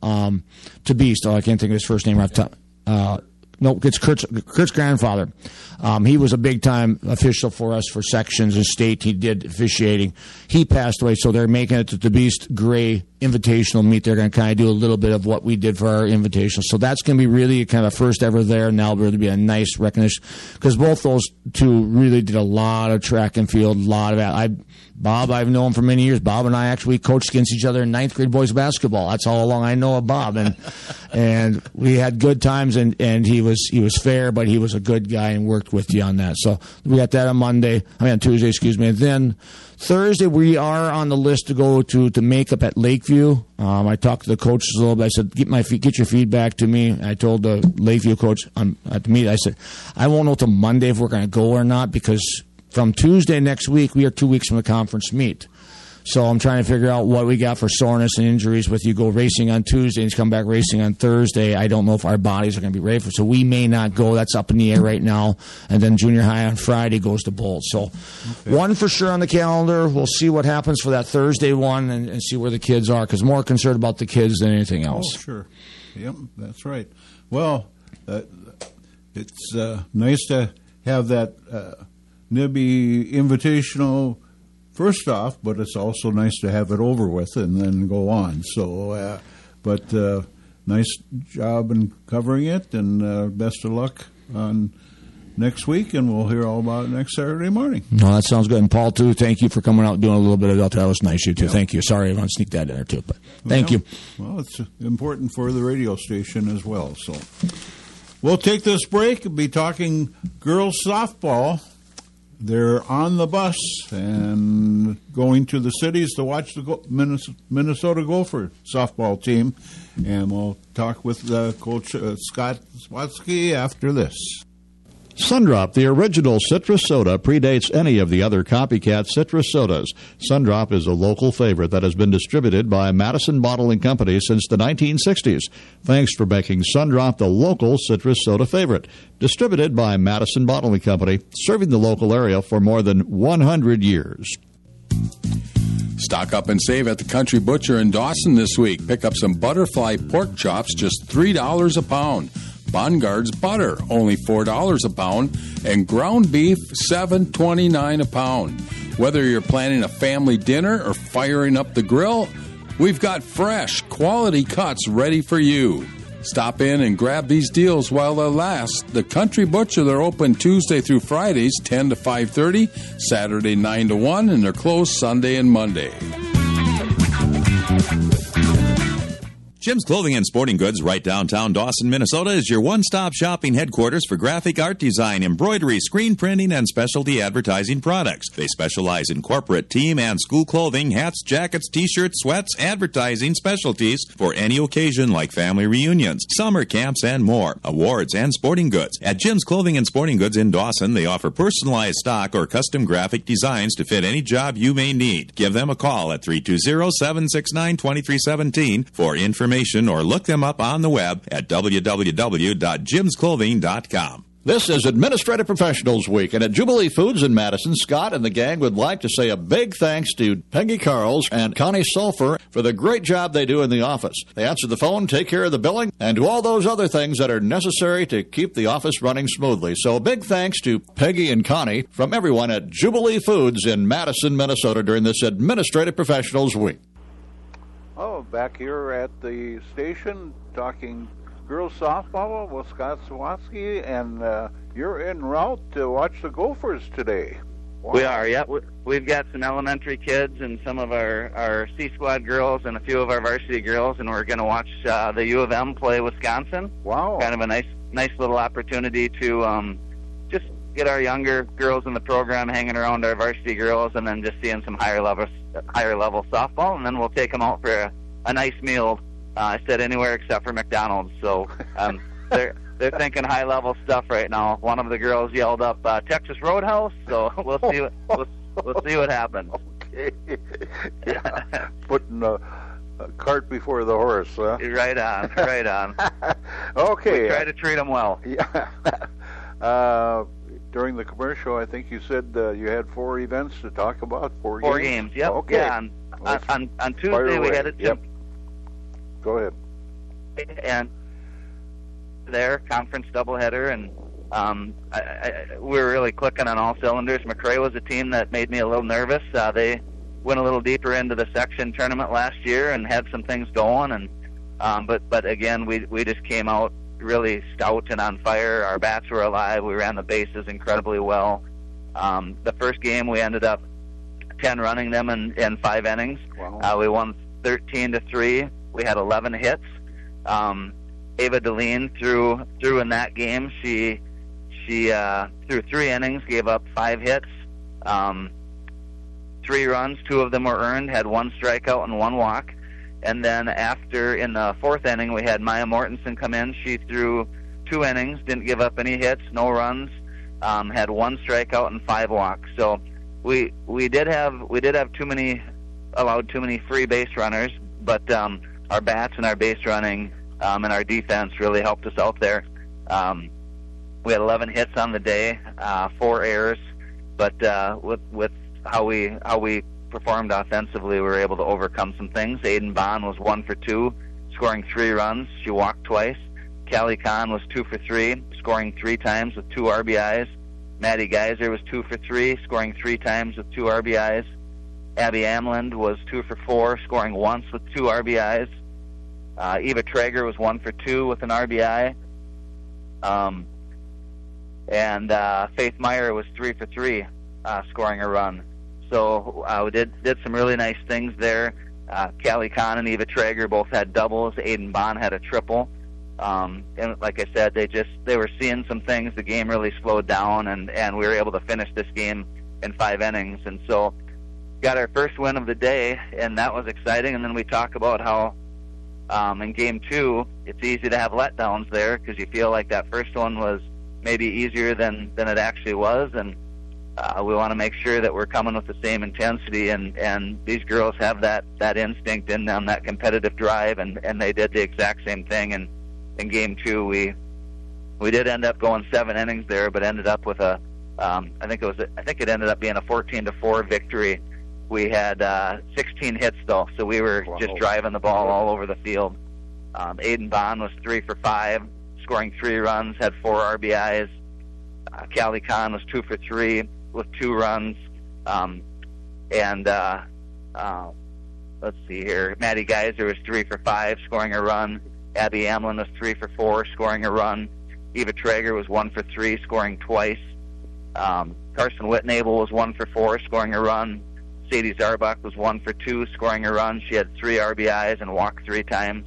Speaker 14: to Beast. Oh, I can't think of his first name right off the top. No, it's Kurt's grandfather. He was a big-time official for us for sections of state. He did officiating. He passed away, so they're making it to the Beast Gray Invitational meet. They're going to kind of do a little bit of what we did for our invitational. So that's going to be really kind of first ever there, and that'll really be a nice recognition because both those two really did a lot of track and field, a lot of that. Bob, I've known for many years. Bob and I actually coached against each other in 9th grade boys basketball. That's how long I know of Bob, and we had good times. And he was fair, but he was a good guy and worked with you on that. So we got that on Tuesday, excuse me. And then Thursday we are on the list to go to makeup at Lakeview. I talked to the coaches a little bit. I said, get your feedback to me. I told the Lakeview coach at the meet, I said, I won't know till Monday if we're going to go or not because from Tuesday next week, we are 2 weeks from the conference meet. So I'm trying to figure out what we got for soreness and injuries with you go racing on Tuesday and come back racing on Thursday. I don't know if our bodies are going to be ready for it. So we may not go. That's up in the air right now. And then junior high on Friday goes to Bolt. So one for sure on the calendar. We'll see what happens for that Thursday one and see where the kids are, because more concerned about the kids than anything else.
Speaker 2: Oh, sure. Yep, that's right. Well, it's nice to have that Nibby Invitational first off, but it's also nice to have it over with and then go on. So, but nice job in covering it, and best of luck on next week, and we'll hear all about it next Saturday morning.
Speaker 14: No, that sounds good. And Paul, too, thank you for coming out and doing a little bit of that. That was nice, you too. Yep. Thank you. Sorry, I want to sneak that in there, too, but thank you.
Speaker 2: Well, it's important for the radio station as well. So we'll take this break and be talking girls softball. They're on the bus and going to the cities to watch the Minnesota Gopher softball team. And we'll talk with Coach Scott Swatsky after this.
Speaker 1: Sundrop, the original citrus soda, predates any of the other copycat citrus sodas. Sundrop is a local favorite that has been distributed by Madison Bottling Company since the 1960s. Thanks for making Sundrop the local citrus soda favorite. Distributed by Madison Bottling Company, serving the local area for more than 100 years.
Speaker 4: Stock up and save at the Country Butcher in Dawson this week. Pick up some butterfly pork chops, just $3 a pound. Bongards butter, only $4 a pound, and ground beef, $7.29 a pound. Whether you're planning a family dinner or firing up the grill, we've got fresh, quality cuts ready for you. Stop in and grab these deals while they last. The Country Butcher, they're open Tuesday through Fridays, 10 to 5:30, Saturday 9 to 1, and they're closed Sunday and Monday.
Speaker 5: Jim's Clothing and Sporting Goods, right downtown Dawson, Minnesota, is your one-stop shopping headquarters for graphic art design, embroidery, screen printing, and specialty advertising products. They specialize in corporate, team, and school clothing, hats, jackets, t-shirts, sweats, advertising specialties for any occasion like family reunions, summer camps, and more. Awards and sporting goods. At Jim's Clothing and Sporting Goods in Dawson, they offer personalized stock or custom graphic designs to fit any job you may need. Give them a call at 320-769-2317 for information, or look them up on the web at www.jimsclothing.com.
Speaker 1: This is Administrative Professionals Week, and at Jubilee Foods in Madison, Scott and the gang would like to say a big thanks to Peggy Carls and Connie Sulfur for the great job they do in the office. They answer the phone, take care of the billing, and do all those other things that are necessary to keep the office running smoothly. So a big thanks to Peggy and Connie from everyone at Jubilee Foods in Madison, Minnesota during this Administrative Professionals Week.
Speaker 12: Oh, back here at the station talking girls softball with Scott Swatsky, and you're en route to watch the Gophers today. Wow.
Speaker 15: We are, yeah. We've got some elementary kids and some of our C-Squad girls and a few of our varsity girls, and we're going to watch the U of M play Wisconsin.
Speaker 12: Wow.
Speaker 15: Kind of a nice little opportunity to just get our younger girls in the program hanging around our varsity girls, and then just seeing some higher level softball, and then we'll take them out for a nice meal. I said anywhere except for McDonald's. So they're thinking high level stuff right now. One of the girls yelled up Texas Roadhouse, so we'll see what happens.
Speaker 12: Okay. Yeah. Putting a cart before the horse, huh?
Speaker 15: Right on, right on.
Speaker 12: Okay.
Speaker 15: We try to treat them well.
Speaker 12: Yeah. During the commercial, I think you said you had 4 events to talk about. Four
Speaker 15: games. Yep.
Speaker 12: Okay.
Speaker 15: Yeah. On Tuesday we had it.
Speaker 12: Yep. Go ahead.
Speaker 15: And their conference doubleheader, and we were really clicking on all cylinders. McRae was a team that made me a little nervous. They went a little deeper into the section tournament last year and had some things going, and but again we just came out really stout and on fire. Our bats were alive. We ran the bases incredibly well. The first game we ended up 10 running them in 5 innings.
Speaker 12: Wow.
Speaker 15: We won 13-3. We had 11 hits. Ava Deline threw in that game. She threw 3 innings, gave up 5 hits, 3 runs. 2 of them were earned, had 1 strikeout and 1 walk. And then after, in the 4th inning, we had Maya Mortensen come in. She threw 2 innings, didn't give up any hits, no runs, had 1 strikeout and 5 walks. So we did have too many allowed too many free base runners, but our bats and our base running and our defense really helped us out there. We had 11 hits on the day, 4 errors, but with how we performed offensively, we were able to overcome some things. Aiden Bond was 1 for 2, scoring 3 runs. She walked twice. Callie Kahn was 2 for 3, scoring 3 times with 2 RBIs. Maddie Geiser was 2 for 3, scoring 3 times with 2 RBIs. Abby Amland was 2 for 4, scoring once with 2 RBIs. Eva Traeger was 1 for 2 with an RBI. And Faith Meyer was 3 for 3, scoring a run. So we did some really nice things there. Callie Kahn and Eva Traeger both had doubles. Aiden Bond had a triple. And like I said, they were seeing some things. The game really slowed down, and we were able to finish this game in 5 innings. And so got our first win of the day, and that was exciting. And then we talk about how in Game 2, it's easy to have letdowns there because you feel like that first one was maybe easier than it actually was. And we want to make sure that we're coming with the same intensity, and these girls have that instinct in them, that competitive drive, and they did the exact same thing. And in Game 2, we did end up going 7 innings there, but ended up with I think it ended up being a 14-4 victory. We had 16 hits though, so we were just driving the ball all over the field. Aiden Bond was 3 for 5, scoring 3 runs, had 4 RBIs. Callie Kahn was 2 for 3 with 2 runs. Let's see here. Maddie Geiser was 3 for 5, scoring a run. Abby Amlin was 3 for 4, scoring a run. Eva Traeger was 1 for 3, scoring twice. Carson Whitnable was 1 for 4, scoring a run. Sadie Zarbuck was 1 for 2, scoring a run. She had 3 RBIs and walked 3 times.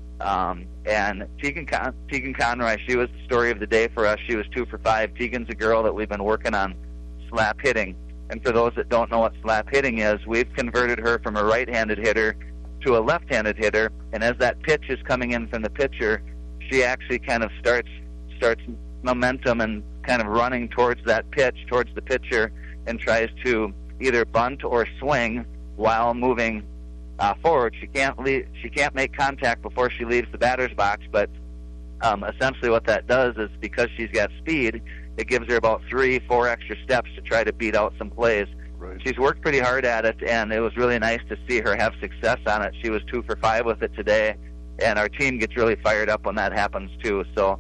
Speaker 15: And Tegan Conroy, she was the story of the day for us. She was 2 for 5. Tegan's a girl that we've been working on slap hitting. And for those that don't know what slap hitting is, we've converted her from a right-handed hitter to a left-handed hitter. And as that pitch is coming in from the pitcher, she actually kind of starts momentum and kind of running towards that pitch, towards the pitcher, and tries to either bunt or swing while moving forward. She can't make contact before she leaves the batter's box, but essentially what that does is, because she's got speed, it gives her about 3-4 extra steps to try to beat out some plays. Right. She's worked pretty hard at it, and it was really nice to see her have success on it. She was 2 for 5 with it today, and our team gets really fired up when that happens too. So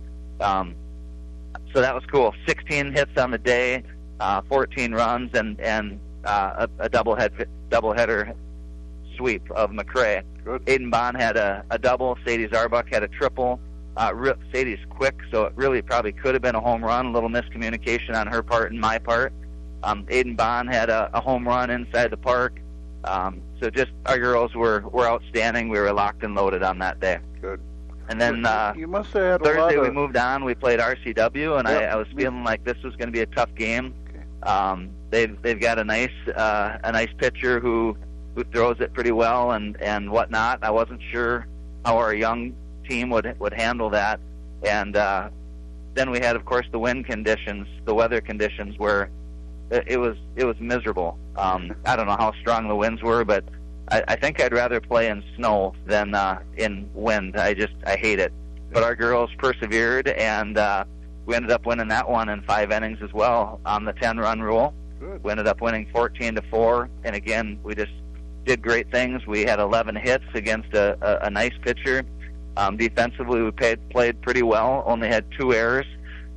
Speaker 15: that was cool. 16 hits on the day, 14 runs, and a doubleheader sweep of McRae. Good. Aiden Bond had a double. Sadie Zarbuck had a triple. Sadie's quick, so it really probably could have been a home run. A little miscommunication on her part and my part. Aiden Bond had a home run inside the park. So just our girls were outstanding. We were locked and loaded on that day.
Speaker 12: Good.
Speaker 15: And then
Speaker 12: you must have had
Speaker 15: Thursday we moved on. We played RCW, and I was feeling like this was going to be a tough game. Okay. They've got a nice pitcher who throws it pretty well and whatnot. I wasn't sure how our young team would handle that. And then we had, of course, the weather conditions where it was miserable. I don't know how strong the winds were, but I think I'd rather play in snow than in wind. I hate it. But our girls persevered, and we ended up winning that one in 5 innings as well on the 10-run rule. Good. We ended up winning 14-4, and again, we just did great things. We had 11 hits against a nice pitcher. Defensively, we played pretty well, only had 2 errors.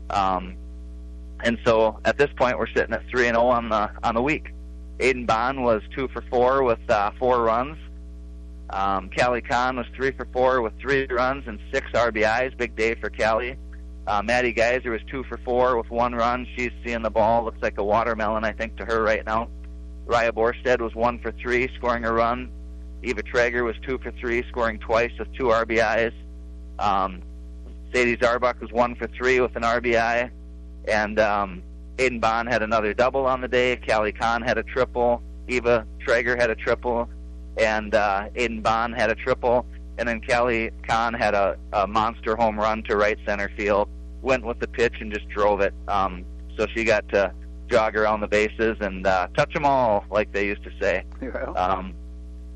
Speaker 15: And so at this point, we're sitting at 3-0 on the week. Aiden Bond was 2 for 4 with 4 runs. Callie Kahn was 3 for 4 with 3 runs and 6 RBIs. Big day for Callie. Maddie Geiser was 2 for 4 with 1 run. She's seeing the ball. Looks like a watermelon, I think, to her right now. Raya Borstead was 1 for 3, scoring a run. Eva Traeger was 2 for 3, scoring twice with 2 RBIs. Sadie Zarbuck was 1 for 3 with an RBI. And Aiden Bond had another double on the day. Callie Kahn had a triple. Eva Traeger had a triple. And Aiden Bond had a triple. And then Callie Kahn had a monster home run to right center field. Went with the pitch and just drove it. So she got to jog around the bases and touch them all, like they used to say.
Speaker 12: Yeah.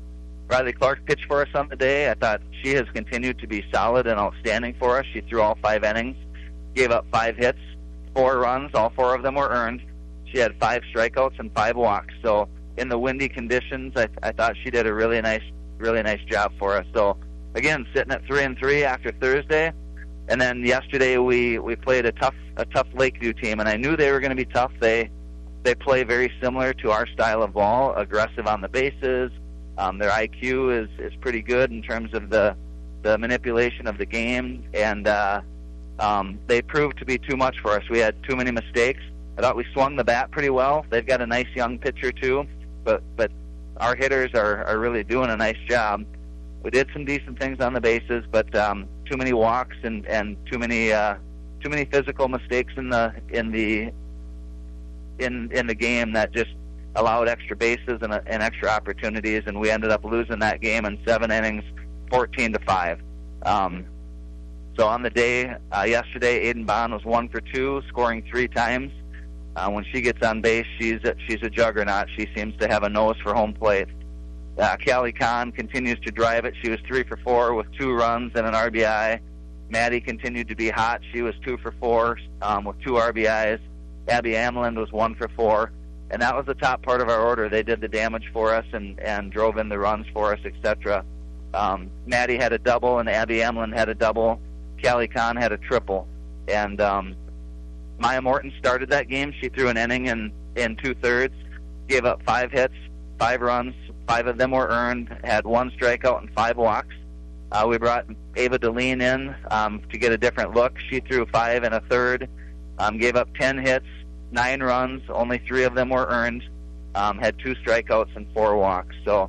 Speaker 15: Riley Clark pitched for us on the day. I thought she has continued to be solid and outstanding for us. She threw all 5 innings, gave up 5 hits, 4 runs. All 4 of them were earned. She had 5 strikeouts and 5 walks. So in the windy conditions, I thought she did a really nice job for us. So again, sitting at 3-3 after Thursday, and then yesterday we played a tough Lakeview team, and I knew they were going to be tough. They play very similar to our style of ball, aggressive on the bases. Their IQ is pretty good in terms of the manipulation of the game, and they proved to be too much for us. We had too many mistakes. I thought we swung the bat pretty well. They've got a nice young pitcher too, but our hitters are really doing a nice job. We did some decent things on the bases, but too many walks and too many physical mistakes in the game that just allowed extra bases and extra opportunities, and we ended up losing that game in 7 innings, 14-5. So on the day yesterday, Aiden Bond was 1 for 2, scoring 3 times. When she gets on base, she's a juggernaut. She seems to have a nose for home plate. Callie Kahn continues to drive it. She was 3 for 4 with 2 runs and an RBI. Maddie continued to be hot. She was 2 for 4 with 2 RBIs. Abby Amland was 1 for 4. And that was the top part of our order. They did the damage for us and drove in the runs for us, etc. Maddie had a double, and Abby Amland had a double. Callie Kahn had a triple. And Maya Morton started that game. She threw an inning in 2/3, gave up 5 hits, 5 runs. 5 of them were earned, had 1 strikeout and 5 walks. We brought Ava Deline in to get a different look. She threw 5 1/3, gave up 10 hits, 9 runs, only 3 of them were earned, had 2 strikeouts and 4 walks. So,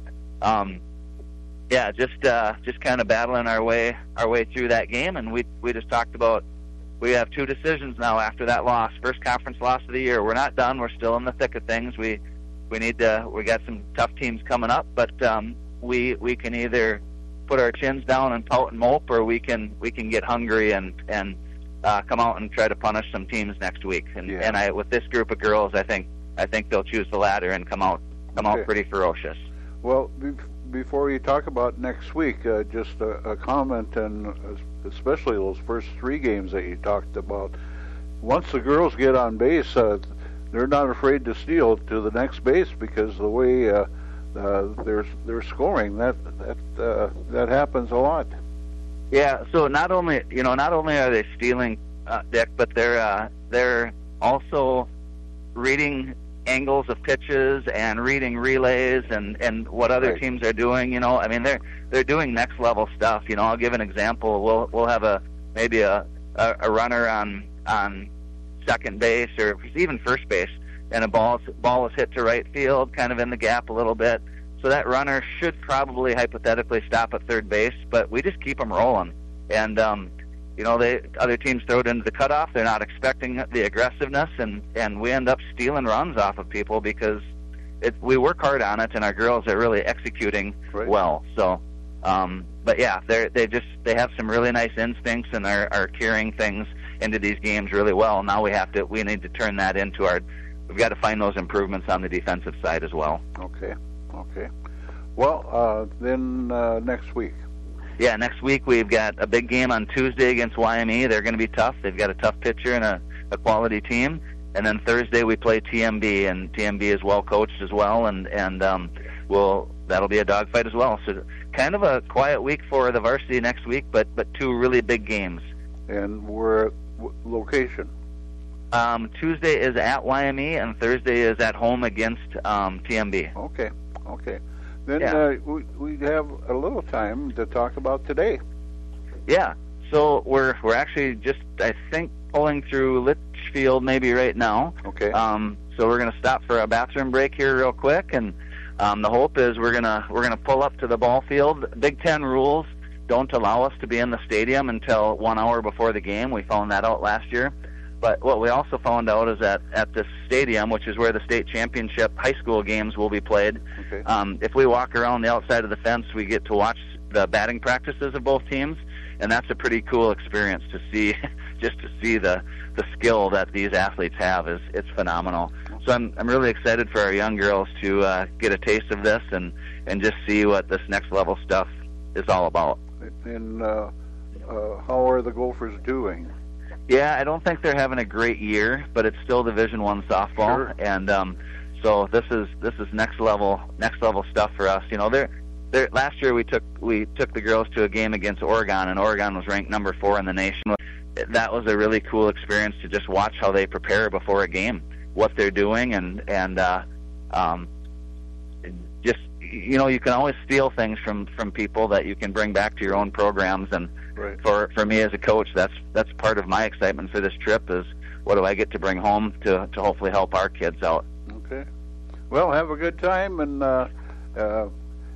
Speaker 15: just kind of battling our way through that game, and we just talked about we have 2 decisions now after that loss, first conference loss of the year. We're not done. We're still in the thick of things. We got some tough teams coming up, but we can either put our chins down and pout and mope, or we can get hungry and come out and try to punish some teams next week. And with this group of girls, I think they'll choose the latter and come out pretty ferocious.
Speaker 12: Well, before you talk about next week, just a comment, and especially those first 3 games that you talked about. Once the girls get on base, they're not afraid to steal to the next base, because the way they're scoring, that happens a lot.
Speaker 15: Yeah. So not only are they stealing, Dick, but they're also reading angles of pitches and reading relays and what other teams are doing. I mean, they're doing next level stuff. I'll give an example. We'll have maybe a runner on second base or even first base, and a ball is hit to right field, kind of in the gap a little bit. So that runner should probably hypothetically stop at third base, but we just keep them rolling. And other teams throw it into the cutoff. They're not expecting the aggressiveness, and we end up stealing runs off of people because we work hard on it, and our girls are really executing well. So, but yeah, they have some really nice instincts and are carrying things into these games really well. Now we need to turn that into we've got to find those improvements on the defensive side as well.
Speaker 12: Okay. Well, then next week.
Speaker 15: Yeah, next week we've got a big game on Tuesday against YME. They're going to be tough. They've got a tough pitcher and a quality team. And then Thursday we play TMB, and TMB is well coached as well, and that'll be a dogfight as well. So kind of a quiet week for the varsity next week, but 2 really big games.
Speaker 12: And we're at location?
Speaker 15: Tuesday is at YME, and Thursday is at home against TMB.
Speaker 12: Okay. Then we have a little time to talk about today.
Speaker 15: Yeah. So we're actually just, I think, pulling through Litchfield maybe right now.
Speaker 12: Okay.
Speaker 15: So we're going to stop for a bathroom break here real quick, and the hope is we're gonna pull up to the ball field. Big Ten rules don't allow us to be in the stadium until 1 hour before the game. We found that out last year. But what we also found out is that at this stadium, which is where the state championship high school games will be played, if we walk around the outside of the fence, we get to watch the batting practices of both teams, and that's a pretty cool experience to see just to see the skill that these athletes have it's phenomenal. So I'm really excited for our young girls to get a taste of this and just see what this next level stuff is all about.
Speaker 12: And how are the Gophers doing?
Speaker 15: Yeah, I don't think they're having a great year, but it's still Division I softball,
Speaker 12: Sure.
Speaker 15: and so this is next level stuff for us. You know, last year we took the girls to a game against Oregon, and Oregon was ranked number 4 in the nation. That was a really cool experience to just watch how they prepare before a game, what they're doing, and just, you know, you can always steal things from people that you can bring back to your own programs. And
Speaker 12: right.
Speaker 15: for me as a coach, that's part of my excitement for this trip is what do I get to bring home to hopefully help our kids out.
Speaker 12: Okay. Well, have a good time and have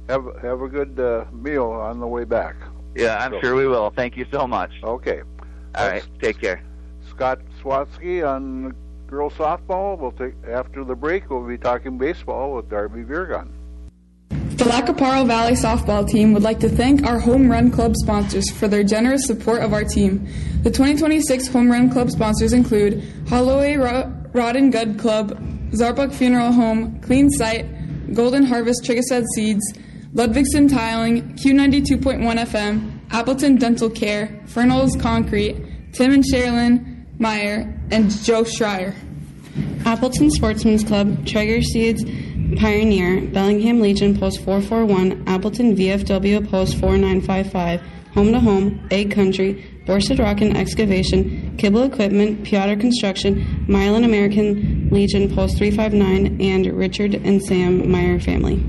Speaker 12: a good meal on the way back.
Speaker 15: Yeah, I'm sure we will. Thank you so much.
Speaker 12: Okay.
Speaker 15: All right. Take care.
Speaker 12: Scott Swatsky on girls softball. After the break, we'll be talking baseball with Darby Virgon.
Speaker 10: The Lacaparo Valley softball team would like to thank our Home Run Club sponsors for their generous support of our team. The 2026 Home Run Club sponsors include Holloway Rod and Good Club, Zarbuck Funeral Home, Clean Sight, Golden Harvest Trigased Seeds, Ludvigson Tiling, Q92.1 FM, Appleton Dental Care, Fernald's Concrete, Tim and Sherilyn Meyer, and Joe Schreier.
Speaker 11: Appleton Sportsman's Club, Traeger Seeds, Pioneer, Bellingham Legion Post 441, Appleton VFW Post 4955, Home to Home, Egg Country, Borsted Rock and Excavation, Kibble Equipment, Piotr Construction, Milan American Legion Post 359, and Richard and Sam Meyer family.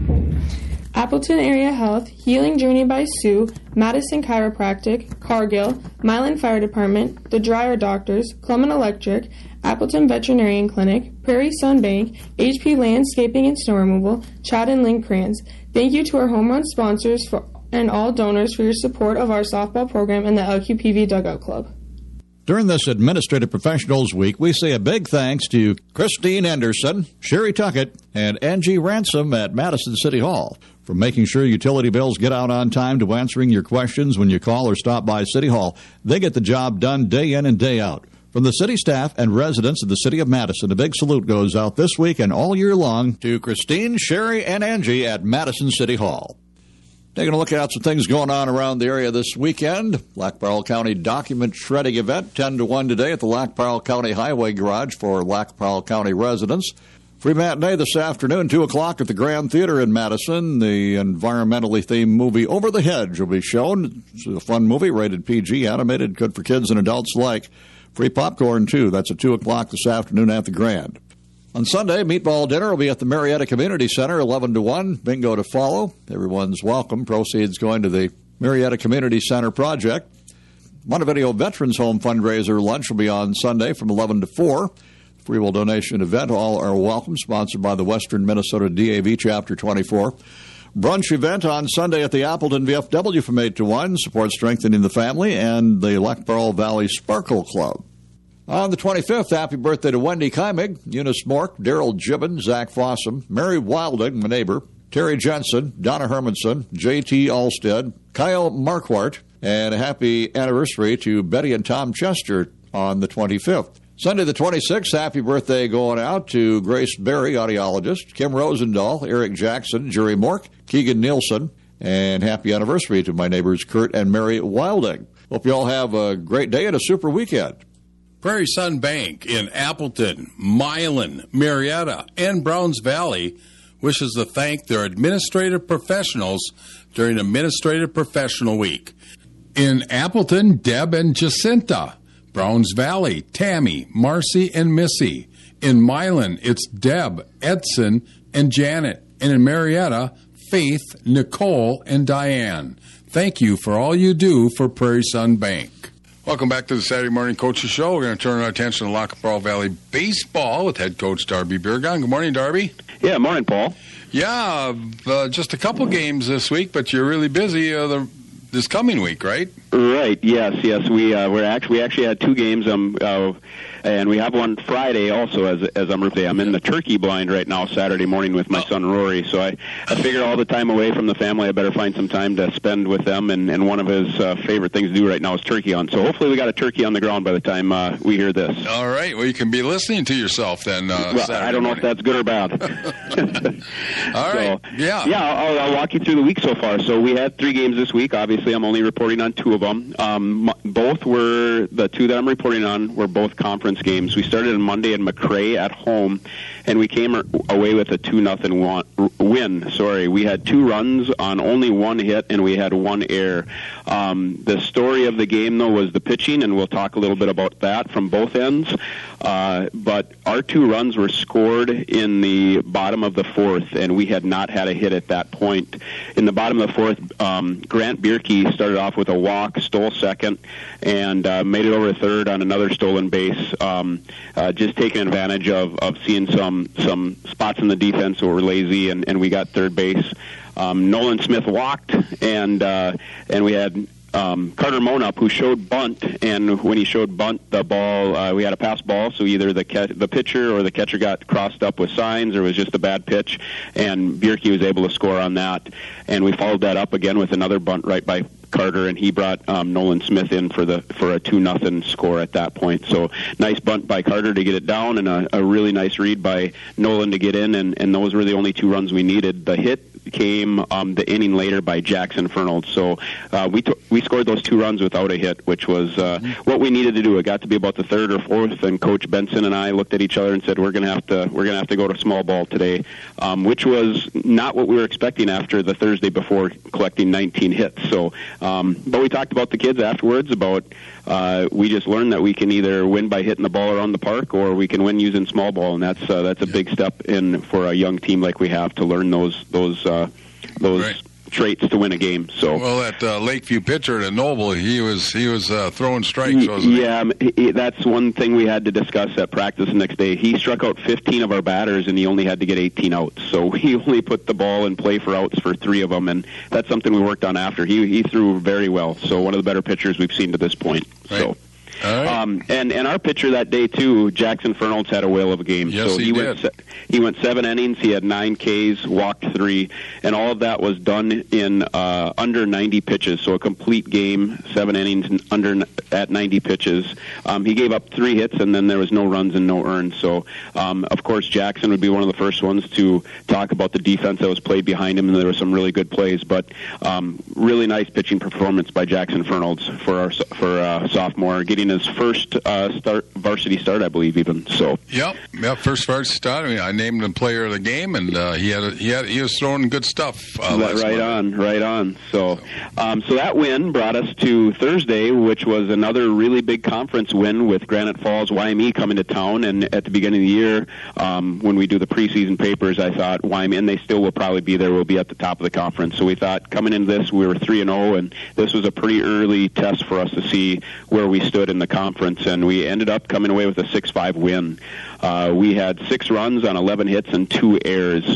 Speaker 10: Appleton Area Health, Healing Journey by Sue, Madison Chiropractic, Cargill, Milan Fire Department, The Dryer Doctors, Clement Electric, Appleton Veterinarian Clinic, Prairie Sun Bank, HP Landscaping and Snow Removal, Chad and Link Crayons. Thank you to our home run sponsors and all donors for your support of our softball program and the LQPV Dugout Club.
Speaker 1: During this Administrative Professionals Week, we say a big thanks to Christine Anderson, Sherry Tuckett, and Angie Ransom at Madison City Hall for making sure utility bills get out on time to answering your questions when you call or stop by City Hall. They get the job done day in and day out. From the city staff and residents of the city of Madison, a big salute goes out this week and all year long to Christine, Sherry, and Angie at Madison City Hall. Taking a look at some things going on around the area this weekend. Lac Parle County document shredding event, 10 to 1 today at the Lac Parle County Highway Garage for Lac Parle County residents. Free matinee this afternoon, 2 o'clock at the Grand Theater in Madison. The environmentally themed movie Over the Hedge will be shown. It's a fun movie, rated PG, animated, good for kids and adults alike. Free popcorn, too. That's at 2 o'clock this afternoon at the Grand. On Sunday, meatball dinner will be at the Marietta Community Center, 11 to 1. Bingo to follow. Everyone's welcome. Proceeds going to the Marietta Community Center project. Montevideo Veterans Home fundraiser lunch will be on Sunday from 11 to 4. Free will donation event. All are welcome. Sponsored by the Western Minnesota DAV Chapter 24. Brunch event on Sunday at the Appleton VFW from 8 to 1. Support strengthening the family and the Lac Parle Valley Sparkle Club. On the 25th, happy birthday to Wendy Keimig, Eunice Mork, Daryl Gibbon, Zach Fossum, Mary Wilding, my neighbor, Terry Jensen, Donna Hermanson, J.T. Alstead, Kyle Marquardt, and a happy anniversary to Betty and Tom Chester on the 25th. Sunday the 26th, happy birthday going out to Grace Berry, audiologist, Kim Rosendahl, Eric Jackson, Jerry Mork, Keegan Nielsen, and happy anniversary to my neighbors Kurt and Mary Wilding. Hope you all have a great day and a super weekend.
Speaker 4: Prairie Sun Bank in Appleton, Milan, Marietta, and Browns Valley wishes to thank their administrative professionals during Administrative Professional Week. In Appleton, Deb and Jacinta. Browns Valley, Tammy, Marcy, and Missy. In Milan, it's Deb, Edson, and Janet. And in Marietta, Faith, Nicole, and Diane. Thank you for all you do for Prairie Sun Bank. Welcome back to the Saturday Morning Coaches Show. We're going to turn our attention to Lac Parle Valley Baseball with head coach Darby Virgon. Good morning, Darby.
Speaker 16: Yeah, morning, Paul.
Speaker 4: Yeah, just a couple games this week, but you're really busy this coming week, right?
Speaker 16: Right. Yes. We actually had 2 games. And we have one Friday also as I'm birthday. I'm in the turkey blind right now Saturday morning with my son Rory. So I figure all the time away from the family, I better find some time to spend with them. And one of his favorite things to do right now is turkey hunt. So hopefully we got a turkey on the ground by the time we hear this.
Speaker 4: All right. Well, you can be listening to yourself then.
Speaker 16: Well, I don't know if that's good or bad.
Speaker 4: All right.
Speaker 16: Yeah. I'll walk you through the week so far. So we had 3 games this week. Obviously, I'm only reporting on 2 of them. Both were the 2 that I'm reporting on were both conference games. We started on Monday in McRae at home, and we came away with a 2-0 win. Sorry, we had 2 runs on only 1 hit, and we had 1 error. The story of the game, though, was the pitching, and we'll talk a little bit about that from both ends. But our 2 runs were scored in the bottom of the 4th, and we had not had a hit at that point. In the bottom of the 4th, Grant Bierke started off with a walk, stole second, and made it over to third on another stolen base. Just taking advantage of seeing some spots in the defense that were lazy, and we got third base. Nolan Smith walked, and we had Carter Monup, who showed bunt, and when he showed bunt, the ball, we had a pass ball, so either the pitcher or the catcher got crossed up with signs, or it was just a bad pitch, and Bierke was able to score on that. And we followed that up again with another bunt right by Carter, and he brought Nolan Smith in for a 2-0 score at that point. So nice bunt by Carter to get it down, and a really nice read by Nolan to get in, and those were the only 2 runs we needed. The hit came the inning later by Jackson Fernald. So we scored those 2 runs without a hit, which was what we needed to do. It got to be about the 3rd or 4th, and Coach Benson and I looked at each other and said, we're gonna have to go to small ball today, which was not what we were expecting after the Thursday before collecting 19 hits. So but we talked about the kids afterwards about we just learned that we can either win by hitting the ball around the park, or we can win using small ball, and that's a big step in for a young team like we have to learn those right traits to win a game. So
Speaker 4: well, that Lakeview pitcher at Noble, he was throwing strikes, wasn't he?
Speaker 16: Yeah, that's one thing we had to discuss at practice the next day. He struck out 15 of our batters, and he only had to get 18 outs. So he only put the ball in play for outs for 3 of them, and that's something we worked on after. He threw very well. So one of the better pitchers we've seen to this point.
Speaker 4: Right.
Speaker 16: So.
Speaker 4: All right.
Speaker 16: And our pitcher that day too, Jackson Fernald's had a whale of a game.
Speaker 4: Yes,
Speaker 16: so he went 7 innings. He had 9 Ks, walked 3, and all of that was done in under 90 pitches. So a complete game, 7 innings at 90 pitches. He gave up 3 hits, and then there was no runs and no earned. So of course Jackson would be one of the first ones to talk about the defense that was played behind him, and there were some really good plays. But really nice pitching performance by Jackson Fernald for sophomore, getting his first varsity start, I believe, even. So.
Speaker 4: Yep, first varsity start. I mean, I named him player of the game, and he was throwing good stuff.
Speaker 16: Right on. So that win brought us to Thursday, which was another really big conference win with Granite Falls YME coming to town. And at the beginning of the year, when we do the preseason papers, I thought YME, and they still will probably be there, will be at the top of the conference. So we thought coming into this, we were 3-0, and this was a pretty early test for us to see where we stood in the conference, and we ended up coming away with a 6-5 win. We had 6 runs on 11 hits and 2 errors.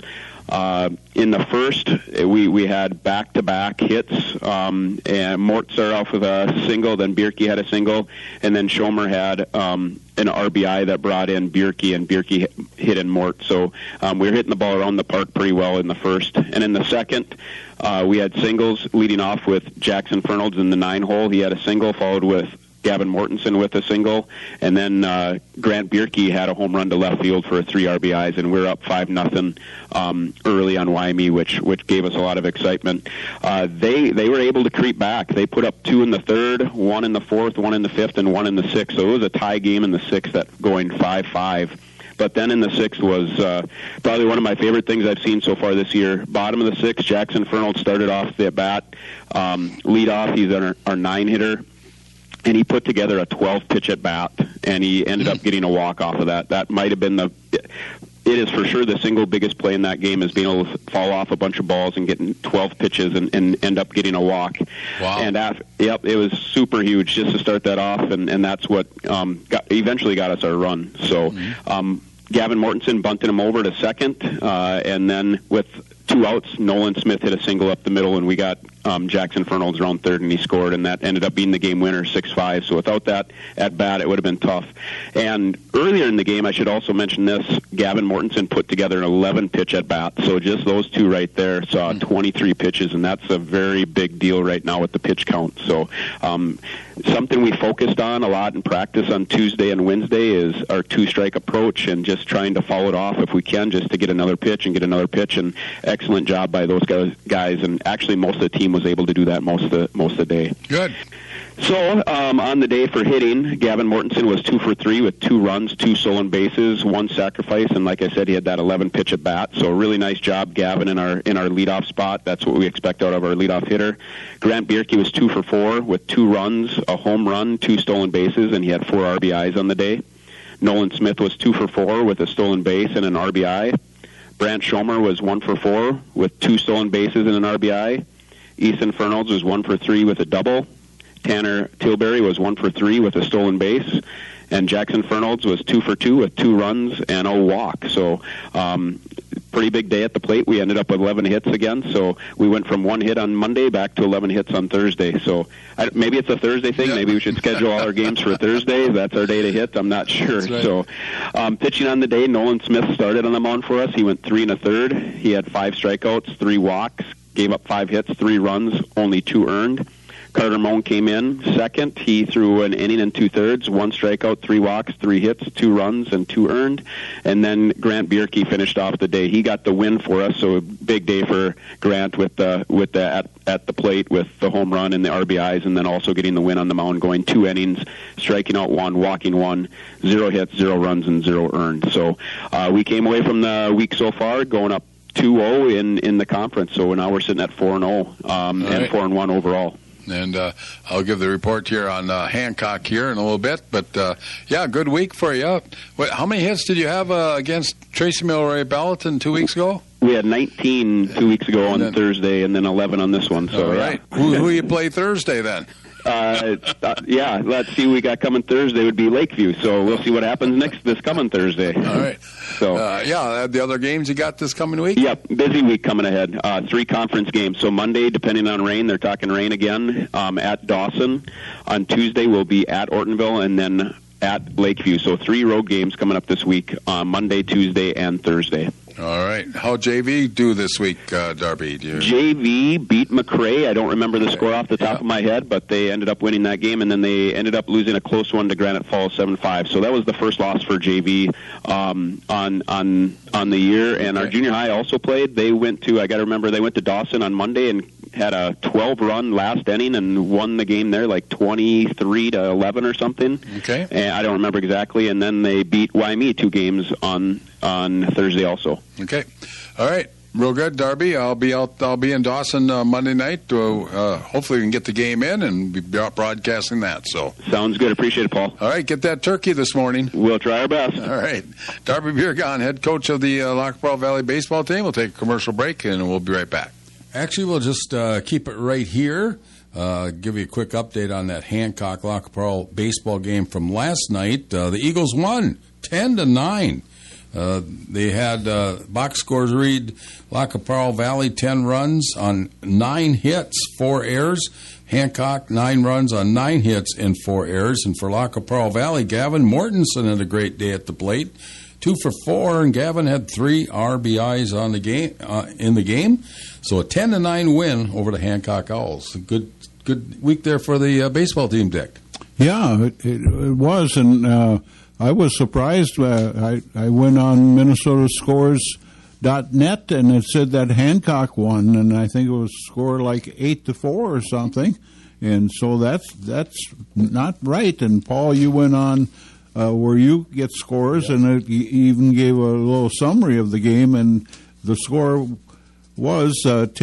Speaker 16: In the first, we had back-to-back hits, and Mort started off with a single, then Bierke had a single, and then Schomer had an RBI that brought in Bierke, and Bierke hit in Mort. So we were hitting the ball around the park pretty well in the first. And in the second, we had singles leading off with Jackson Fernald's in the 9-hole. He had a single, followed with Gavin Mortensen with a single, and then Grant Bierke had a home run to left field for 3 RBIs, and we're up 5-0 early on YME, which gave us a lot of excitement. They were able to creep back. They put up 2 in the 3rd, 1 in the 4th, 1 in the 5th, and 1 in the 6th. So it was a tie game in the 6th, that going 5-5. But then in the 6th was probably one of my favorite things I've seen so far this year. Bottom of the 6th, Jackson Fernald started off the at-bat. Lead off, he's our 9-hitter. And he put together a 12-pitch at-bat, and he ended up getting a walk off of that. That might have been it is for sure the single biggest play in that game, is being able to fall off a bunch of balls and getting 12 pitches and end up getting a walk.
Speaker 4: Wow.
Speaker 16: And it was super huge just to start that off, and that's what eventually got us our run. So Gavin Mortensen bunted him over to second, and then with 2 outs, Nolan Smith hit a single up the middle, and we got Jackson Fernald's around third, and he scored, and that ended up being the game winner, 6-5. So without that at bat, it would have been tough. And earlier in the game, I should also mention this, Gavin Mortensen put together an 11-pitch at bat. So just those two right there saw 23 pitches, and that's a very big deal right now with the pitch count. So something we focused on a lot in practice on Tuesday and Wednesday is our two-strike approach and just trying to follow it off if we can, just to get another pitch and get another pitch. And excellent job by those guys. And actually, most of the team was able to do that most of the day.
Speaker 4: Good.
Speaker 16: So on the day for hitting, Gavin Mortensen was 2 for 3 with 2 runs, 2 stolen bases, 1 sacrifice, and like I said, he had that 11-pitch at bat. So really nice job, Gavin, in our leadoff spot. That's what we expect out of our leadoff hitter. Grant Bierke was 2 for 4 with 2 runs, a home run, 2 stolen bases, and he had 4 RBIs on the day. Nolan Smith was 2 for 4 with a stolen base and an RBI. Brant Schomer was 1 for 4 with 2 stolen bases and an RBI. Easton Fernalds was 1 for 3 with a double. Tanner Tilbury was 1 for 3 with a stolen base, and Jackson Fernalds was 2 for 2 with 2 runs and a walk. So pretty big day at the plate. We ended up with 11 hits again, so we went from 1 hit on Monday back to 11 hits on Thursday. So maybe it's a Thursday thing. Yep. Maybe we should schedule all our games for Thursday. That's our day to hit. I'm not sure. Right. So pitching on the day, Nolan Smith started on the mound for us. He went 3 1/3. He had 5 strikeouts, 3 walks, gave up 5 hits, 3 runs, only 2 earned. Carter Moan came in second. He threw an inning and 2/3, 1 strikeout, 3 walks, 3 hits, 2 runs, and 2 earned. And then Grant Bierke finished off the day. He got the win for us, so a big day for Grant with the at the plate with the home run and the RBIs, and then also getting the win on the mound, going 2 innings, striking out 1, walking 1, 0 hits, 0 runs, and 0 earned. So we came away from the week so far going up 2-0 in the conference. So now we're sitting at 4-0 and 4-1 overall.
Speaker 4: And I'll give the report here on Hancock here in a little bit. But, yeah, good week for you. How many hits did you have against Tracy Milroy Ballatin 2 weeks ago?
Speaker 16: We had 19 2 weeks ago on Thursday and then 11 on this one. So,
Speaker 4: all right. Yeah. Who you play Thursday then?
Speaker 16: Yeah, let's see who we got coming Thursday would be Lakeview. So we'll see what happens this coming Thursday.
Speaker 4: All right.
Speaker 16: So
Speaker 4: yeah, the other games you got this coming week?
Speaker 16: Yep, busy week coming ahead. 3 conference games. So Monday, depending on rain, they're talking rain again at Dawson. On Tuesday, we'll be at Ortonville and then at Lakeview. So 3 road games coming up this week on Monday, Tuesday, and Thursday.
Speaker 4: All right. How'd JV do this week, Darby?
Speaker 16: JV beat McRae. I don't remember the score off the top of my head, but they ended up winning that game, and then they ended up losing a close one to Granite Falls 7-5. So that was the first loss for JV on the year. And our junior high also played. They went to Dawson on Monday and had a 12-run last inning and won the game there like 23-11 or something.
Speaker 4: Okay.
Speaker 16: And I don't remember exactly. And then they beat Wyoming 2 games on Thursday also.
Speaker 4: Okay. All right. Real good, Darby. I'll be in Dawson Monday night. Hopefully we can get the game in and be broadcasting that. So
Speaker 16: sounds good. Appreciate it, Paul.
Speaker 4: All right. Get that turkey this morning.
Speaker 16: We'll try our best.
Speaker 4: All right. Darby Biergan, head coach of the Lac La Parle Valley baseball team. We'll take a commercial break and we'll be right back.
Speaker 17: Actually, we'll just keep it right here. Give you a quick update on that Hancock La Parle baseball game from last night. The Eagles won 10-9. They had box scores read La Parle Valley 10 runs on 9 hits, 4 errors. Hancock 9 runs on 9 hits and 4 errors. And for La Parle Valley, Gavin Mortensen had a great day at the plate. 2 for 4, and Gavin had 3 RBIs on the game in the game. So a 10-9 win over the Hancock Owls. A good week there for the baseball team, Dick.
Speaker 2: Yeah, it was, and I was surprised. I went on MinnesotaScores.net, and it said that Hancock won, and I think it was scored like 8-4 or something. And so that's not right. And Paul, you went on where you get scores, and it even gave a little summary of the game, and the score was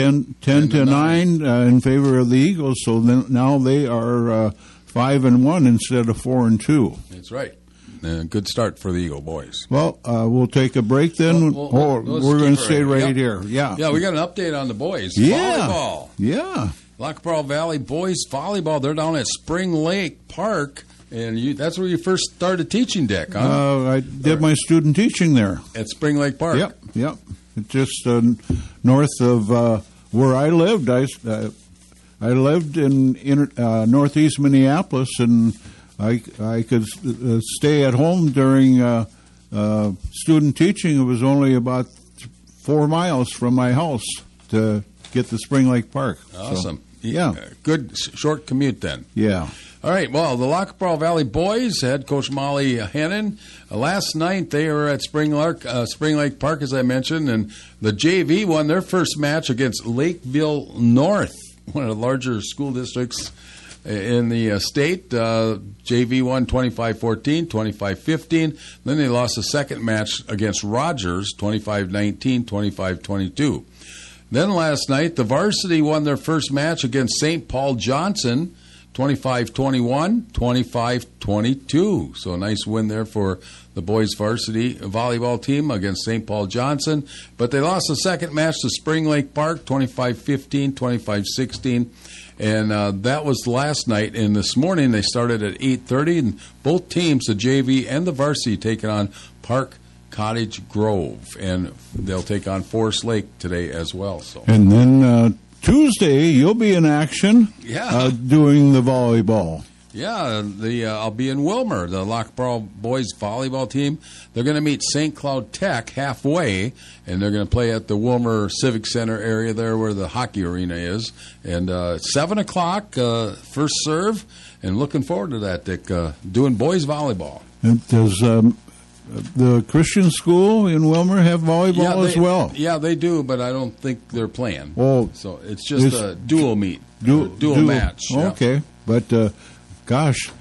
Speaker 2: 10-9 in favor of the Eagles. So now they are 5-1 instead of 4-2.
Speaker 17: That's right. Good start for the Eagle boys.
Speaker 2: Well, we'll take a break then. We're going to stay right here. Yeah.
Speaker 17: Yeah, we got an update on the boys.
Speaker 2: Yeah.
Speaker 17: Volleyball.
Speaker 2: Yeah.
Speaker 17: La Parle Valley boys volleyball. They're down at Spring Lake Park. And that's where you first started teaching, Dick, huh?
Speaker 2: I did my student teaching there.
Speaker 17: At Spring Lake Park?
Speaker 2: Yep. It's just north of where I lived. I lived in northeast Minneapolis, and I could stay at home during student teaching. It was only about 4 miles from my house to get to Spring Lake Park.
Speaker 17: Awesome.
Speaker 2: So, yeah.
Speaker 17: Good short commute then.
Speaker 2: Yeah.
Speaker 17: All right, well, the Lackapaul Valley boys, head coach Molly Hennon, last night they were at Spring Lake Park, as I mentioned, and the JV won their first match against Lakeville North, one of the larger school districts in the state. JV won 25-14, 25-15. Then they lost the second match against Rogers, 25-19, 25-22. Then last night, the varsity won their first match against St. Paul Johnson, 25-21, 25-22. So a nice win there for the boys varsity volleyball team against St. Paul Johnson. But they lost the second match to Spring Lake Park, 25-15, 25-16. And that was last night. And this morning they started at 8:30. And both teams, the JV and the varsity, taking on Park Cottage Grove. And they'll take on Forest Lake today as well. So.
Speaker 2: And then Tuesday, you'll be in action doing the volleyball.
Speaker 17: Yeah, I'll be in Wilmer, the Lackapaul boys volleyball team. They're going to meet St. Cloud Tech halfway, and they're going to play at the Wilmer Civic Center area there where the hockey arena is. And 7 o'clock, first serve, and looking forward to that, Dick, doing boys volleyball.
Speaker 2: And does the Christian school in Wilmer have volleyball as well?
Speaker 17: Yeah, they do, but I don't think they're playing.
Speaker 2: Oh,
Speaker 17: so it's just a dual meet, dual match.
Speaker 2: Okay, yeah. But gosh,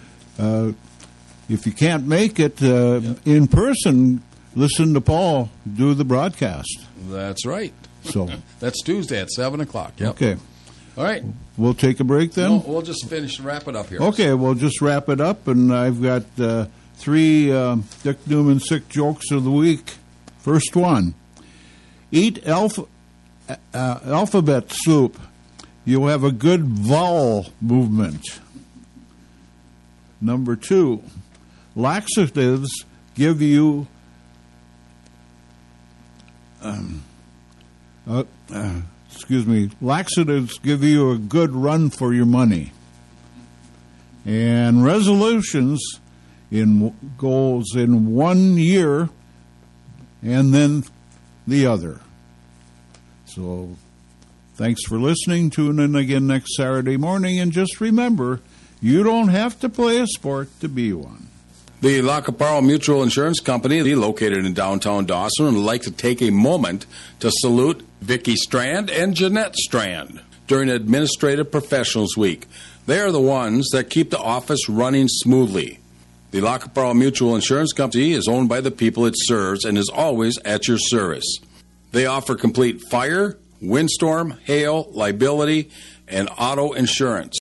Speaker 2: if you can't make it in person, listen to Paul do the broadcast.
Speaker 17: That's right.
Speaker 2: So
Speaker 17: that's Tuesday at 7 o'clock. Yep.
Speaker 2: Okay.
Speaker 17: All right.
Speaker 2: We'll take a break then?
Speaker 17: No, we'll just wrap it up here.
Speaker 2: Okay, we'll just wrap it up, and I've got 3 Dick Newman sick jokes of the week. First one: eat alphabet soup. You'll have a good vowel movement. Number 2, laxatives give you laxatives give you a good run for your money. And resolutions goals in 1 year and then the other. So thanks for listening. Tune in again next Saturday morning, and just remember, you don't have to play a sport to be one.
Speaker 17: The Lackapaul Mutual Insurance Company, located in downtown Dawson, would like to take a moment to salute Vicki Strand and Jeanette Strand during Administrative Professionals Week. They are the ones that keep the office running smoothly. The Lackapaul Mutual Insurance Company is owned by the people it serves and is always at your service. They offer complete fire, windstorm, hail, liability, and auto insurance.